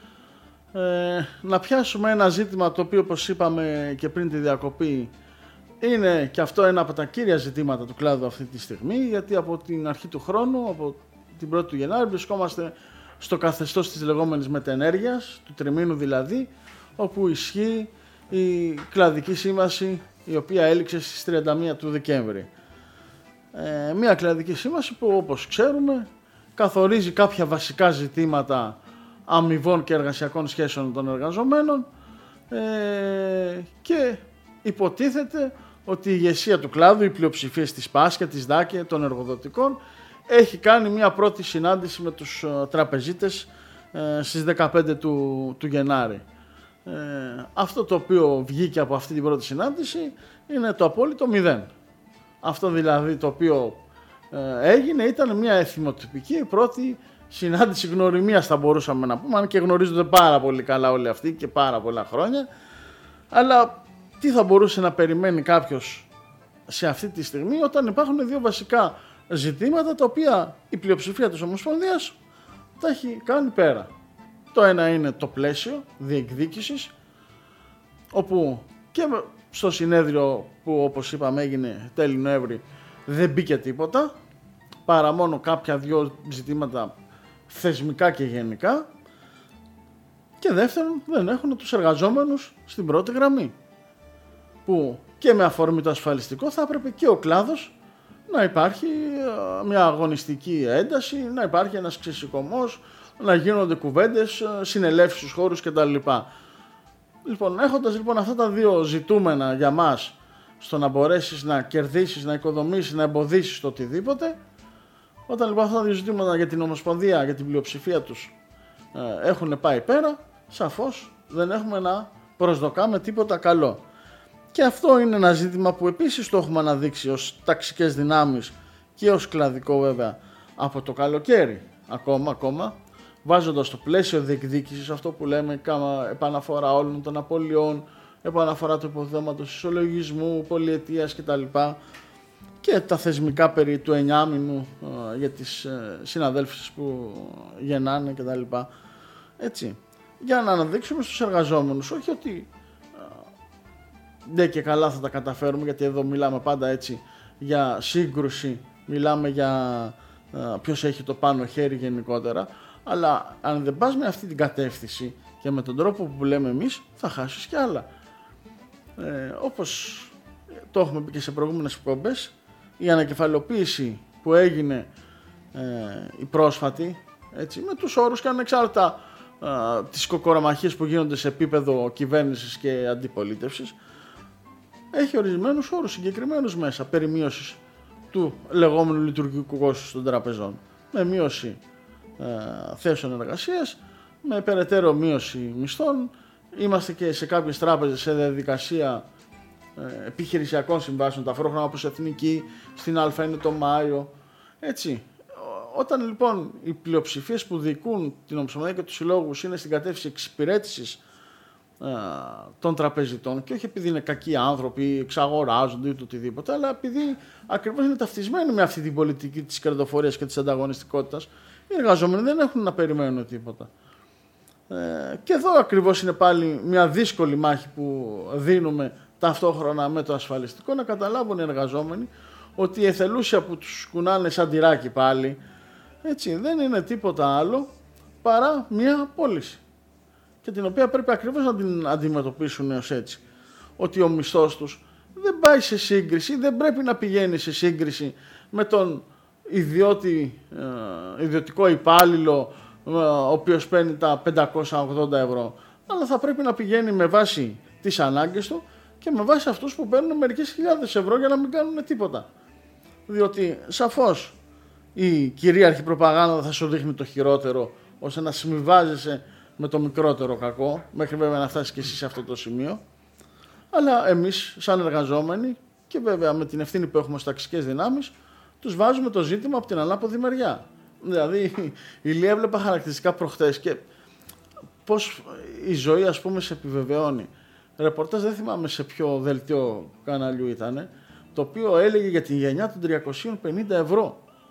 Ε, να πιάσουμε ένα ζήτημα το οποίο, όπως είπαμε και πριν τη διακοπή, είναι και αυτό ένα από τα κύρια ζητήματα του κλάδου αυτή τη στιγμή, γιατί από την αρχή του χρόνου, από την πρώτη του Γενάρη, βρισκόμαστε στο καθεστώς της λεγόμενης μετενέργειας, του τριμήνου δηλαδή, όπου ισχύει η κλαδική σύμβαση η οποία έληξε στις τριάντα μία του Δεκέμβρη. Ε, μια κλαδική σύμβαση που, όπως ξέρουμε, καθορίζει κάποια βασικά ζητήματα αμοιβών και εργασιακών σχέσεων των εργαζομένων ε, και υποτίθεται ότι η ηγεσία του κλάδου, οι πλειοψηφίες της ΠΑΣΚΕ, της ΔΑΚΕ, των εργοδοτικών, έχει κάνει μια πρώτη συνάντηση με τους τραπεζίτες ε, στις δεκαπέντε του, του Γενάρη. Ε, αυτό το οποίο βγήκε από αυτή την πρώτη συνάντηση είναι το απόλυτο μηδέν. Αυτό δηλαδή το οποίο ε, έγινε ήταν μια εθιμοτυπική πρώτη συνάντηση γνωριμίας, θα μπορούσαμε να πούμε, αν και γνωρίζονται πάρα πολύ καλά όλοι αυτοί και πάρα πολλά χρόνια, αλλά τι θα μπορούσε να περιμένει κάποιος σε αυτή τη στιγμή όταν υπάρχουν δύο βασικά ζητήματα τα οποία η πλειοψηφία της Ομοσπονδίας τα έχει κάνει πέρα. Το ένα είναι το πλαίσιο διεκδίκησης, όπου και στο συνέδριο που, όπως είπαμε, έγινε τέλη Νοέμβρη, δεν μπήκε τίποτα, παρά μόνο κάποια δυο ζητήματα θεσμικά και γενικά, και δεύτερον δεν έχουν τους εργαζόμενους στην πρώτη γραμμή, που και με αφορμή το ασφαλιστικό θα έπρεπε και ο κλάδος να υπάρχει μια αγωνιστική ένταση, να υπάρχει ένας ξεσηκωμός, να γίνονται κουβέντες, συνελεύσεις στους χώρους κτλ. Λοιπόν, έχοντας λοιπόν αυτά τα δύο ζητούμενα για μας, στο να μπορέσεις να κερδίσεις, να οικοδομήσεις, να εμποδίσεις το οτιδήποτε, όταν λοιπόν αυτά τα δύο ζητήματα για την Ομοσπονδία, για την πλειοψηφία τους ε, έχουν πάει πέρα, σαφώς δεν έχουμε να προσδοκάμε τίποτα καλό. Και αυτό είναι ένα ζήτημα που επίσης το έχουμε αναδείξει ως ταξικές δυνάμεις και ως κλαδικό βέβαια από το καλοκαίρι ακόμα, ακόμα βάζοντας το πλαίσιο διεκδίκησης, αυτό που λέμε, κάμα επαναφορά όλων των απολειών, επαναφορά του υποθέματος ισολογισμού, πολυετίας κτλ. Και τα θεσμικά περί του εννιάμινου ε, για τις ε, συναδέλφους που γεννάνε κτλ. Έτσι, για να αναδείξουμε στους εργαζόμενους, όχι ότι ναι και καλά θα τα καταφέρουμε, γιατί εδώ μιλάμε πάντα έτσι για σύγκρουση, μιλάμε για uh, ποιος έχει το πάνω χέρι γενικότερα, αλλά αν δεν πας με αυτή την κατεύθυνση και με τον τρόπο που λέμε εμείς, θα χάσεις κι άλλα. Ε, όπως το έχουμε πει και σε προηγούμενες εκπομπές, η ανακεφαλαιοποίηση που έγινε ε, η πρόσφατη, έτσι, με τους όρους και ανεξάρτητα uh, τις κοκοραμαχίες που γίνονται σε επίπεδο κυβέρνησης και αντιπολίτευσης, έχει ορισμένους όρους συγκεκριμένους μέσα, περί μείωσης του λεγόμενου λειτουργικού κόστους των τραπεζών, με μείωση ε, θέσεων εργασίας, με περαιτέρω μείωση μισθών. Είμαστε και σε κάποιες τράπεζες σε διαδικασία ε, επιχειρησιακών συμβάσεων ταυτόχρονα, όπως Εθνική, στην Α είναι το Μάιο. Έτσι, όταν λοιπόν οι πλειοψηφίες που διοικούν την Ομοσπονδία και τους συλλόγους είναι στην κατεύθυνση εξυπηρέτησης των τραπεζιτών, και όχι επειδή είναι κακοί άνθρωποι, εξαγοράζονται ή οτιδήποτε, αλλά επειδή ακριβώς είναι ταυτισμένοι με αυτή την πολιτική της κερδοφορίας και της ανταγωνιστικότητας, οι εργαζόμενοι δεν έχουν να περιμένουν τίποτα. Ε, και εδώ ακριβώς είναι πάλι μια δύσκολη μάχη που δίνουμε ταυτόχρονα με το ασφαλιστικό, να καταλάβουν οι εργαζόμενοι ότι η εθελούσια που τους κουνάνε σαν τυράκι πάλι, έτσι, δεν είναι τίποτα άλλο παρά μια πώληση, και την οποία πρέπει ακριβώς να την αντιμετωπίσουν ως έτσι. Ότι ο μισθός τους δεν πάει σε σύγκριση, δεν πρέπει να πηγαίνει σε σύγκριση με τον ιδιώτη, ε, ιδιωτικό υπάλληλο, ε, ο οποίος παίρνει τα πεντακόσια ογδόντα ευρώ, αλλά θα πρέπει να πηγαίνει με βάση τις ανάγκες του και με βάση αυτούς που παίρνουν μερικές χιλιάδες ευρώ για να μην κάνουν τίποτα. Διότι σαφώς η κυρίαρχη προπαγάνδα θα σου δείχνει το χειρότερο, ώστε να συμβιβάζεσαι με το μικρότερο κακό, μέχρι βέβαια να φτάσει και εσύ σε αυτό το σημείο. Αλλά εμείς σαν εργαζόμενοι, και βέβαια με την ευθύνη που έχουμε στις ταξικές δυνάμεις, τους βάζουμε το ζήτημα από την ανάποδη μεριά. Δηλαδή η Λία έβλεπα χαρακτηριστικά προχτές και πώς η ζωή, ας πούμε, σε επιβεβαιώνει. Ρεπορτάζ, δεν θυμάμαι σε ποιο δελτίο καναλιού ήταν, το οποίο έλεγε για τη γενιά των τριακόσια πενήντα ευρώ.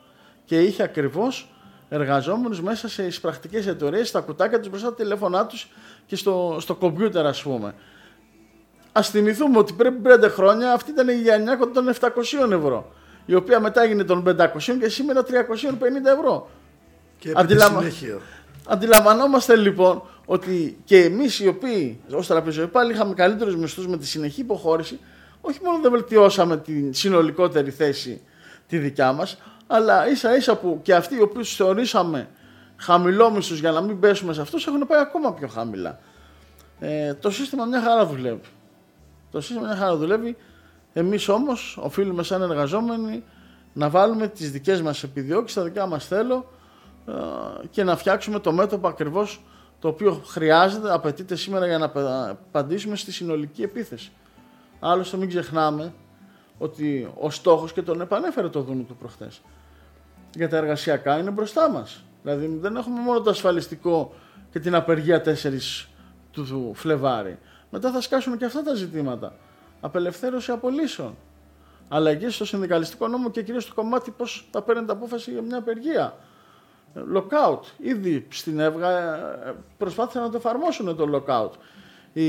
και είχε ακριβώς εργαζόμενους μέσα σε εισπρακτικές εταιρείες, στα κουτάκια τους, μπροστά τα τηλέφωνά τους και στο, στο κομπιούτερ, ας πούμε. Ας θυμηθούμε ότι πριν πέντε χρόνια αυτή ήταν η Γιαννιάκο των επτακόσια ευρώ, η οποία μετά έγινε των πεντακόσια και σήμερα τριακόσια πενήντα ευρώ. Και Αντιλαμβα... συνέχεια. Αντιλαμβανόμαστε λοιπόν ότι και εμείς οι οποίοι ως τραπεζοϊπάλληλοι είχαμε καλύτερους μισθούς με τη συνεχή υποχώρηση, όχι μόνο δεν βελτιώσαμε την συνολικότερη θέση τη δικιά μας, αλλά ίσα ίσα που και αυτοί οι οποίους θεωρήσαμε χαμηλόμισθους για να μην πέσουμε σε αυτούς έχουν πάει ακόμα πιο χαμηλά. Ε, το σύστημα μια χαρά δουλεύει. Το σύστημα μια χαρά δουλεύει. Εμείς όμως οφείλουμε σαν εργαζόμενοι να βάλουμε τις δικές μας επιδιώξεις, τα δικά μας θέλω ε, και να φτιάξουμε το μέτωπο ακριβώς το οποίο χρειάζεται, απαιτείται σήμερα για να απαντήσουμε στη συνολική επίθεση. Άλλωστε μην ξεχνάμε ότι ο στόχος, και τον επανέφερε το Δούνου του προχθές, για τα εργασιακά είναι μπροστά μας. Δηλαδή δεν έχουμε μόνο το ασφαλιστικό και την απεργία τέσσερις του Φλεβάρι. Μετά θα σκάσουν και αυτά τα ζητήματα. Απελευθέρωση απολύσεων. Αλλαγές στο συνδικαλιστικό νόμο και κυρίως στο κομμάτι πώς θα παίρνετε απόφαση για μια απεργία. Lockout. Ήδη στην Εύγα προσπάθησαν να το εφαρμόσουν το lockout. Η...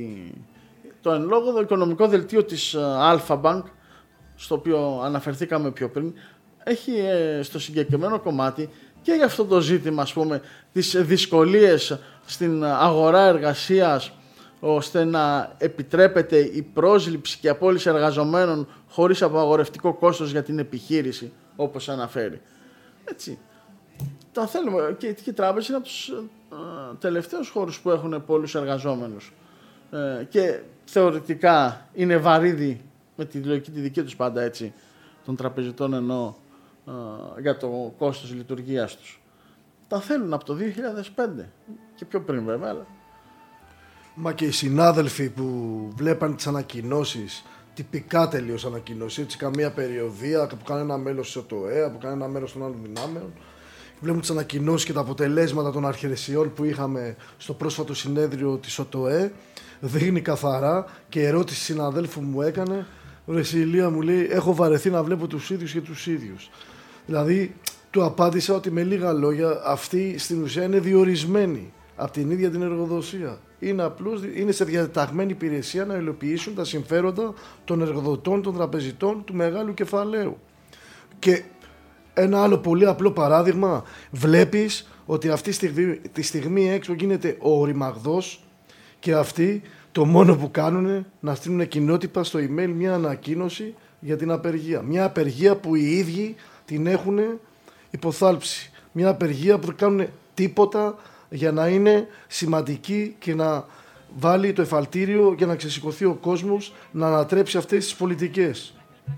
Το εν λόγω το οικονομικό δελτίο της Alpha Bank, στο οποίο αναφερθήκαμε πιο πριν, έχει στο συγκεκριμένο κομμάτι και για αυτό το ζήτημα, ας πούμε, τις δυσκολίες στην αγορά εργασίας, ώστε να επιτρέπεται η πρόσληψη και απόλυση εργαζομένων χωρίς απαγορευτικό κόστος για την επιχείρηση, όπως αναφέρει. Έτσι. Τα θέλουμε. Και η τράπεζα είναι από τους τελευταίους χώρους που έχουν πολλούς εργαζόμενους. Ε, και θεωρητικά είναι βαρύδι, με τη λογική τη δική τους πάντα έτσι, των τραπεζιτών εννοώ, ε, για το κόστος λειτουργίας τους. Τα θέλουν από το δύο χιλιάδες πέντε και πιο πριν βέβαια. Αλλά... Μα και οι συνάδελφοι που βλέπαν τις ανακοινώσεις, τυπικά τελείως ανακοινώσεις, έτσι καμία περιοδία, που κάνει ένα μέλος της ΟΤΟΕ, που κάνει ένα μέλος των άλλων δυνάμεων, βλέπουν τις ανακοινώσεις και τα αποτελέσματα των αρχαιρεσιών που είχαμε στο πρόσφατο συνέδριο της ΟΤΟΕ, δείχνει καθαρά, και η ερώτηση συναδέλφου μου έκανε, ρε Ηλία, μου λέει, έχω βαρεθεί να βλέπω τους ίδιους και τους ίδιους. Δηλαδή, του απάντησα ότι με λίγα λόγια αυτοί στην ουσία είναι διορισμένοι από την ίδια την εργοδοσία. Είναι απλώς, είναι σε διαταγμένη υπηρεσία να υλοποιήσουν τα συμφέροντα των εργοδοτών, των τραπεζιτών, του μεγάλου κεφαλαίου. Και ένα άλλο πολύ απλό παράδειγμα, βλέπεις ότι αυτή τη στιγμή, τη στιγμή έξω γίνεται ο οριμαγδός και αυτοί το μόνο που κάνουν είναι να στείλουν κοινότυπα στο email μια ανακοίνωση για την απεργία. Μια απεργία που οι ίδιοι την έχουν υποθάλψει. Μια απεργία που δεν κάνουν τίποτα για να είναι σημαντική και να βάλει το εφαλτήριο για να ξεσηκωθεί ο κόσμος να ανατρέψει αυτές τις πολιτικές.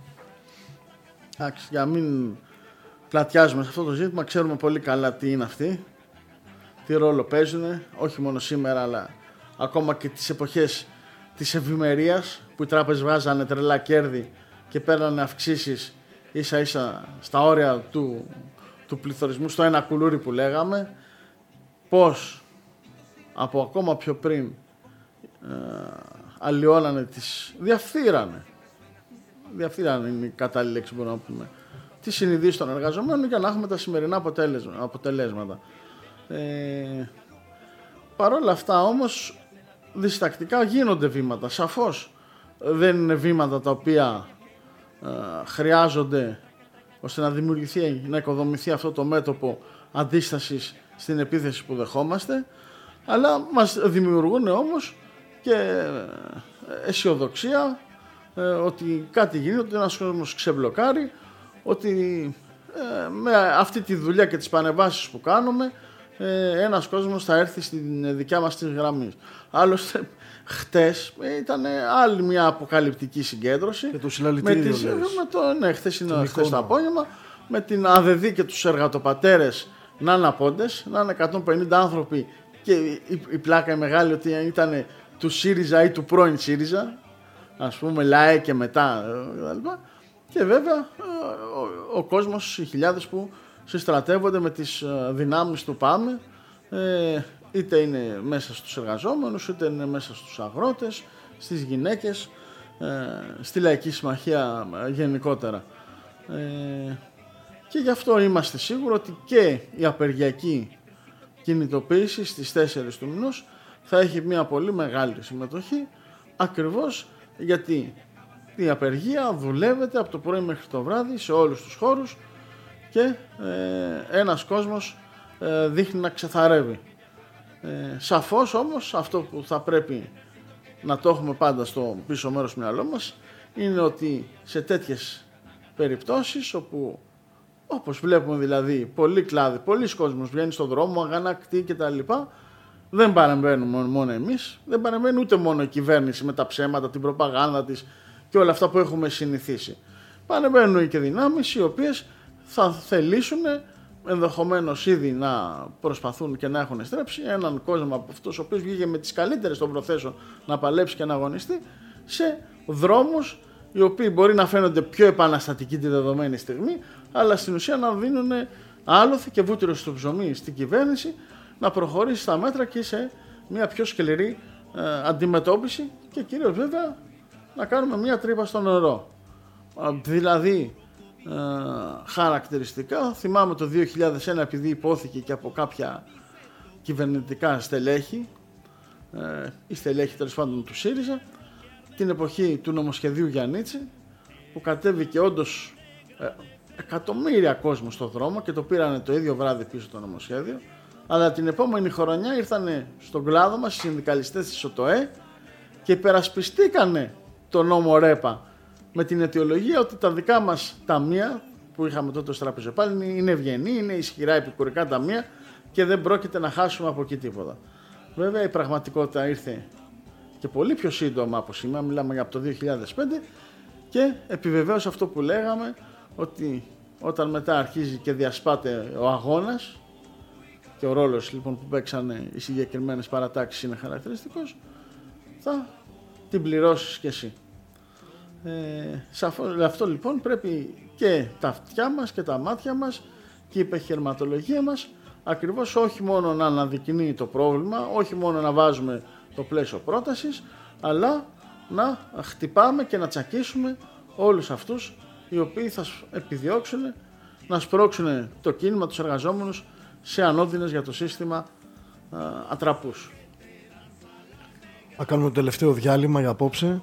Εντάξει, για να μην πλατιάζουμε σε αυτό το ζήτημα, ξέρουμε πολύ καλά τι είναι αυτοί, τι ρόλο παίζουν, όχι μόνο σήμερα αλλά ακόμα και τις εποχές της ευημερίας που οι τράπεζες βγάζανε τρελά κέρδη και παίρνανε αυξήσεις ίσα ίσα στα όρια του, του πληθωρισμού, στο ένα κουλούρι που λέγαμε. Πώς από ακόμα πιο πριν ε, αλλοιώνανε τις, διαφθείρανε, διαφθείρανε είναι η κατάλληλη λέξη μπορούμε να πούμε, τις συνειδήσεις των εργαζομένων για να έχουμε τα σημερινά αποτελέσματα. Ε, Παρ' όλα αυτά όμως διστακτικά γίνονται βήματα, σαφώς δεν είναι βήματα τα οποία ε, χρειάζονται ώστε να δημιουργηθεί, να οικοδομηθεί αυτό το μέτωπο αντίστασης στην επίθεση που δεχόμαστε, αλλά μας δημιουργούν όμως και αισιοδοξία ε, ότι κάτι γίνεται, ότι ένας κόσμος ξεμπλοκάρει, ότι ε, με αυτή τη δουλειά και τις πανεβάσεις που κάνουμε ε, ένας κόσμος θα έρθει στην δικιά μας της γραμμή. Άλλωστε χτες ήταν άλλη μια αποκαλυπτική συγκέντρωση και το συλλαλητήριο με τις, με το, ναι, χτες είναι χτες το απόγευμα, με την ΑΔΔ και τους εργατοπατέρες να είναι απόντες, να είναι εκατόν πενήντα άνθρωποι και η, η πλάκα η μεγάλη ότι ήταν του ΣΥΡΙΖΑ ή του πρώην ΣΥΡΙΖΑ, ας πούμε ΛΑΕ και μετά κτλ. Και βέβαια ο, ο κόσμος, οι χιλιάδες που συστρατεύονται με τις δυνάμεις του ΠΑΜΕ, ε, είτε είναι μέσα στους εργαζόμενους, είτε είναι μέσα στους αγρότες, στις γυναίκες, ε, στη Λαϊκή Συμμαχία γενικότερα. Ε, Και γι' αυτό είμαστε σίγουροι ότι και η απεργιακή κινητοποίηση στις τέσσερις του μηνός θα έχει μια πολύ μεγάλη συμμετοχή, ακριβώς γιατί η απεργία δουλεύεται από το πρωί μέχρι το βράδυ σε όλους τους χώρους και ε, ένας κόσμος ε, δείχνει να ξεθαρεύει. Ε, σαφώς όμως αυτό που θα πρέπει να το έχουμε πάντα στο πίσω μέρος του μυαλό μας είναι ότι σε τέτοιες περιπτώσεις όπου, όπως βλέπουμε δηλαδή, πολλοί κλάδοι, πολλοί κόσμος βγαίνει στον δρόμο, αγανακτεί κτλ. Δεν παρεμβαίνουμε μόνο εμείς, δεν παρεμβαίνει ούτε μόνο η κυβέρνηση με τα ψέματα, την προπαγάνδα της και όλα αυτά που έχουμε συνηθίσει. Παρεμβαίνουν και δυνάμεις οι οποίες θα θελήσουν ενδεχομένως ήδη να προσπαθούν και να έχουν στρέψει έναν κόσμο από αυτούς ο οποίος βγήκε με τις καλύτερες των προθέσεων να παλέψει και να αγωνιστεί σε δρόμους οι οποίοι μπορεί να φαίνονται πιο επαναστατικοί τη δεδομένη στιγμή, αλλά στην ουσία να δίνουν άλοθη και βούτυρο στο ψωμί στην κυβέρνηση να προχωρήσει στα μέτρα και σε μια πιο σκληρή ε, αντιμετώπιση και κυρίως βέβαια να κάνουμε μια τρύπα στο νερό. Δηλαδή ε, χαρακτηριστικά, θυμάμαι το δύο χιλιάδες ένα, επειδή υπόθηκε και από κάποια κυβερνητικά στελέχη ε, ή στελέχη τέλος πάντων του ΣΥΡΙΖΑ, την εποχή του νομοσχεδίου Γιαννίτση, που κατέβηκε όντως ε, εκατομμύρια κόσμο στο δρόμο και το πήρανε το ίδιο βράδυ πίσω το νομοσχέδιο, αλλά την επόμενη χρονιά ήρθανε στον κλάδο μας οι συνδικαλιστές της ΟΤΟΕ και υπερασπιστήκανε το νόμο ΡΕΠΑ με την αιτιολογία ότι τα δικά μας ταμεία που είχαμε τότε ως τραπεζοπάλι είναι ευγενή, είναι ισχυρά επικουρικά ταμεία και δεν πρόκειται να χάσουμε από εκεί τίποτα. Βέβαια η πραγματικότητα ήρθε και πολύ πιο σύντομα από σήμερα, μιλάμε για από το δύο χιλιάδες πέντε, και επιβεβαίωσε αυτό που λέγαμε, ότι όταν μετά αρχίζει και διασπάται ο αγώνας και ο ρόλος λοιπόν που παίξανε οι συγκεκριμένες παρατάξεις είναι χαρακτηριστικός, θα την πληρώσεις και εσύ. Ε, σε αυτό λοιπόν πρέπει και τα αυτιά μας και τα μάτια μας και η επιχειρηματολογία μας ακριβώς όχι μόνο να αναδεικνύει το πρόβλημα, όχι μόνο να βάζουμε το πλαίσιο πρότασης, αλλά να χτυπάμε και να τσακίσουμε όλους αυτούς οι οποίοι θα επιδιώξουν να σπρώξουν το κίνημα, τους εργαζόμενους σε ανώδυνες για το σύστημα α, ατραπούς. Θα κάνουμε το τελευταίο διάλειμμα για απόψε.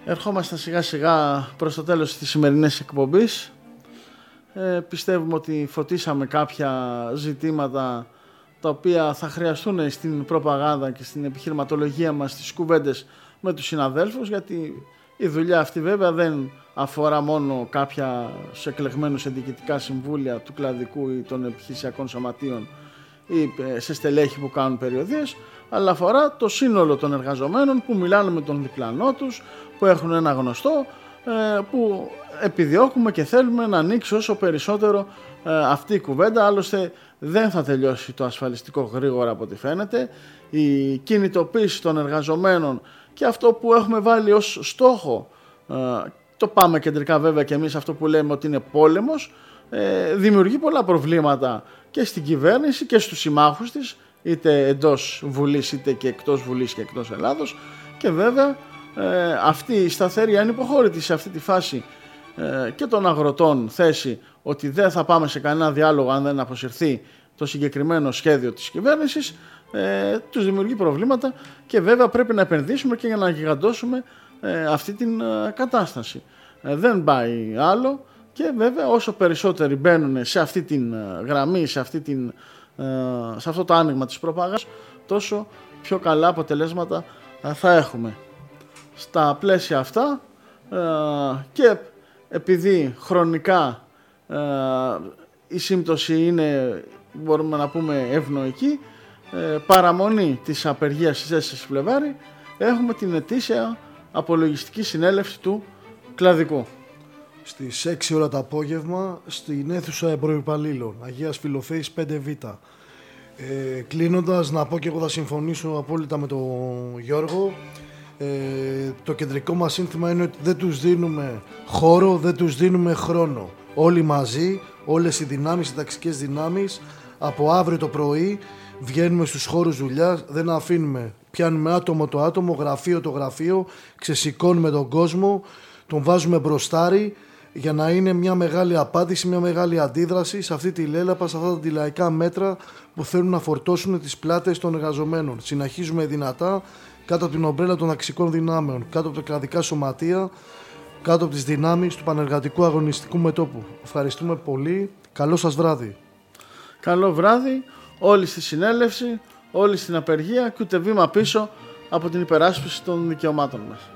ερχόμαστε σιγά σιγά προς το τέλος της σημερινής εκπομπής. Ε, πιστεύουμε ότι φωτίσαμε κάποια ζητήματα τα οποία θα χρειαστούν στην προπαγάνδα και στην επιχειρηματολογία μας, στις κουβέντες με τους συναδέλφους, γιατί η δουλειά αυτή βέβαια δεν αφορά μόνο κάποια σε εκλεγμένους διοικητικά συμβούλια του κλαδικού ή των επιχειρησιακών σωματείων ή σε στελέχη που κάνουν περιοδίες, αλλά αφορά το σύνολο των εργαζομένων που μιλάνε με τον διπλανό τους, που έχουν ένα γνωστό, που επιδιώκουμε και θέλουμε να ανοίξει όσο περισσότερο αυτή η κουβέντα. Άλλωστε δεν θα τελειώσει το ασφαλιστικό γρήγορα από ό,τι φαίνεται. Η κινητοποίηση των εργαζομένων και αυτό που έχουμε βάλει ως στόχο, το πάμε κεντρικά βέβαια και εμείς αυτό που λέμε ότι είναι πόλεμος, δημιουργεί πολλά προβλήματα και στην κυβέρνηση και στους συμμάχους της, είτε εντός Βουλής είτε και εκτός Βουλής και εκτός Ελλάδος, και βέβαια ε, αυτή η σταθερή ανυποχώρητη σε αυτή τη φάση ε, και των αγροτών θέση ότι δεν θα πάμε σε κανένα διάλογο αν δεν αποσυρθεί το συγκεκριμένο σχέδιο της κυβέρνησης, ε, τους δημιουργεί προβλήματα και βέβαια πρέπει να επενδύσουμε και για να γιγαντώσουμε ε, αυτή την ε, κατάσταση. Ε, δεν πάει άλλο και βέβαια όσο περισσότεροι μπαίνουν σε αυτή την ε, γραμμή, σε, αυτή την, ε, σε αυτό το άνοιγμα της προπαγάνδας, τόσο πιο καλά αποτελέσματα ε, θα έχουμε. Στα πλαίσια αυτά ε, και επειδή χρονικά ε, η σύμπτωση είναι, μπορούμε να πούμε, ευνοϊκή, ε, παραμονή της απεργίας στις τέσσερις Φλεβάρι, έχουμε την ετήσια απολογιστική συνέλευση του κλαδικού. Στις έξι ώρα το απόγευμα στην αίθουσα προϋπαλλήλων Αγίας Φιλοφέης πέντε β. Ε, κλείνοντας, να πω και εγώ θα συμφωνήσω απόλυτα με τον Γιώργο. Ε, το κεντρικό μας σύνθημα είναι ότι δεν τους δίνουμε χώρο, δεν τους δίνουμε χρόνο. Όλοι μαζί, όλες οι δυνάμεις, οι ταξικές δυνάμεις, από αύριο το πρωί βγαίνουμε στους χώρους δουλειάς, δεν αφήνουμε. Πιάνουμε άτομο το άτομο, γραφείο το γραφείο, ξεσηκώνουμε τον κόσμο, τον βάζουμε μπροστάρι για να είναι μια μεγάλη απάντηση, μια μεγάλη αντίδραση σε αυτή τη λέλαπα, σε αυτά τα αντιλαϊκά μέτρα που θέλουν να φορτώσουν τις πλάτες των εργαζομένων. Συνεχίζουμε δυνατά κάτω από την ομπρέλα των ταξικών δυνάμεων, κάτω από τα κρατικά σωματεία, κάτω από τις δυνάμεις του πανεργατικού αγωνιστικού μετώπου. Ευχαριστούμε πολύ. Καλό σας βράδυ. Καλό βράδυ. Όλοι στη συνέλευση, όλοι στην απεργία και ούτε βήμα πίσω από την υπεράσπιση των δικαιωμάτων μας.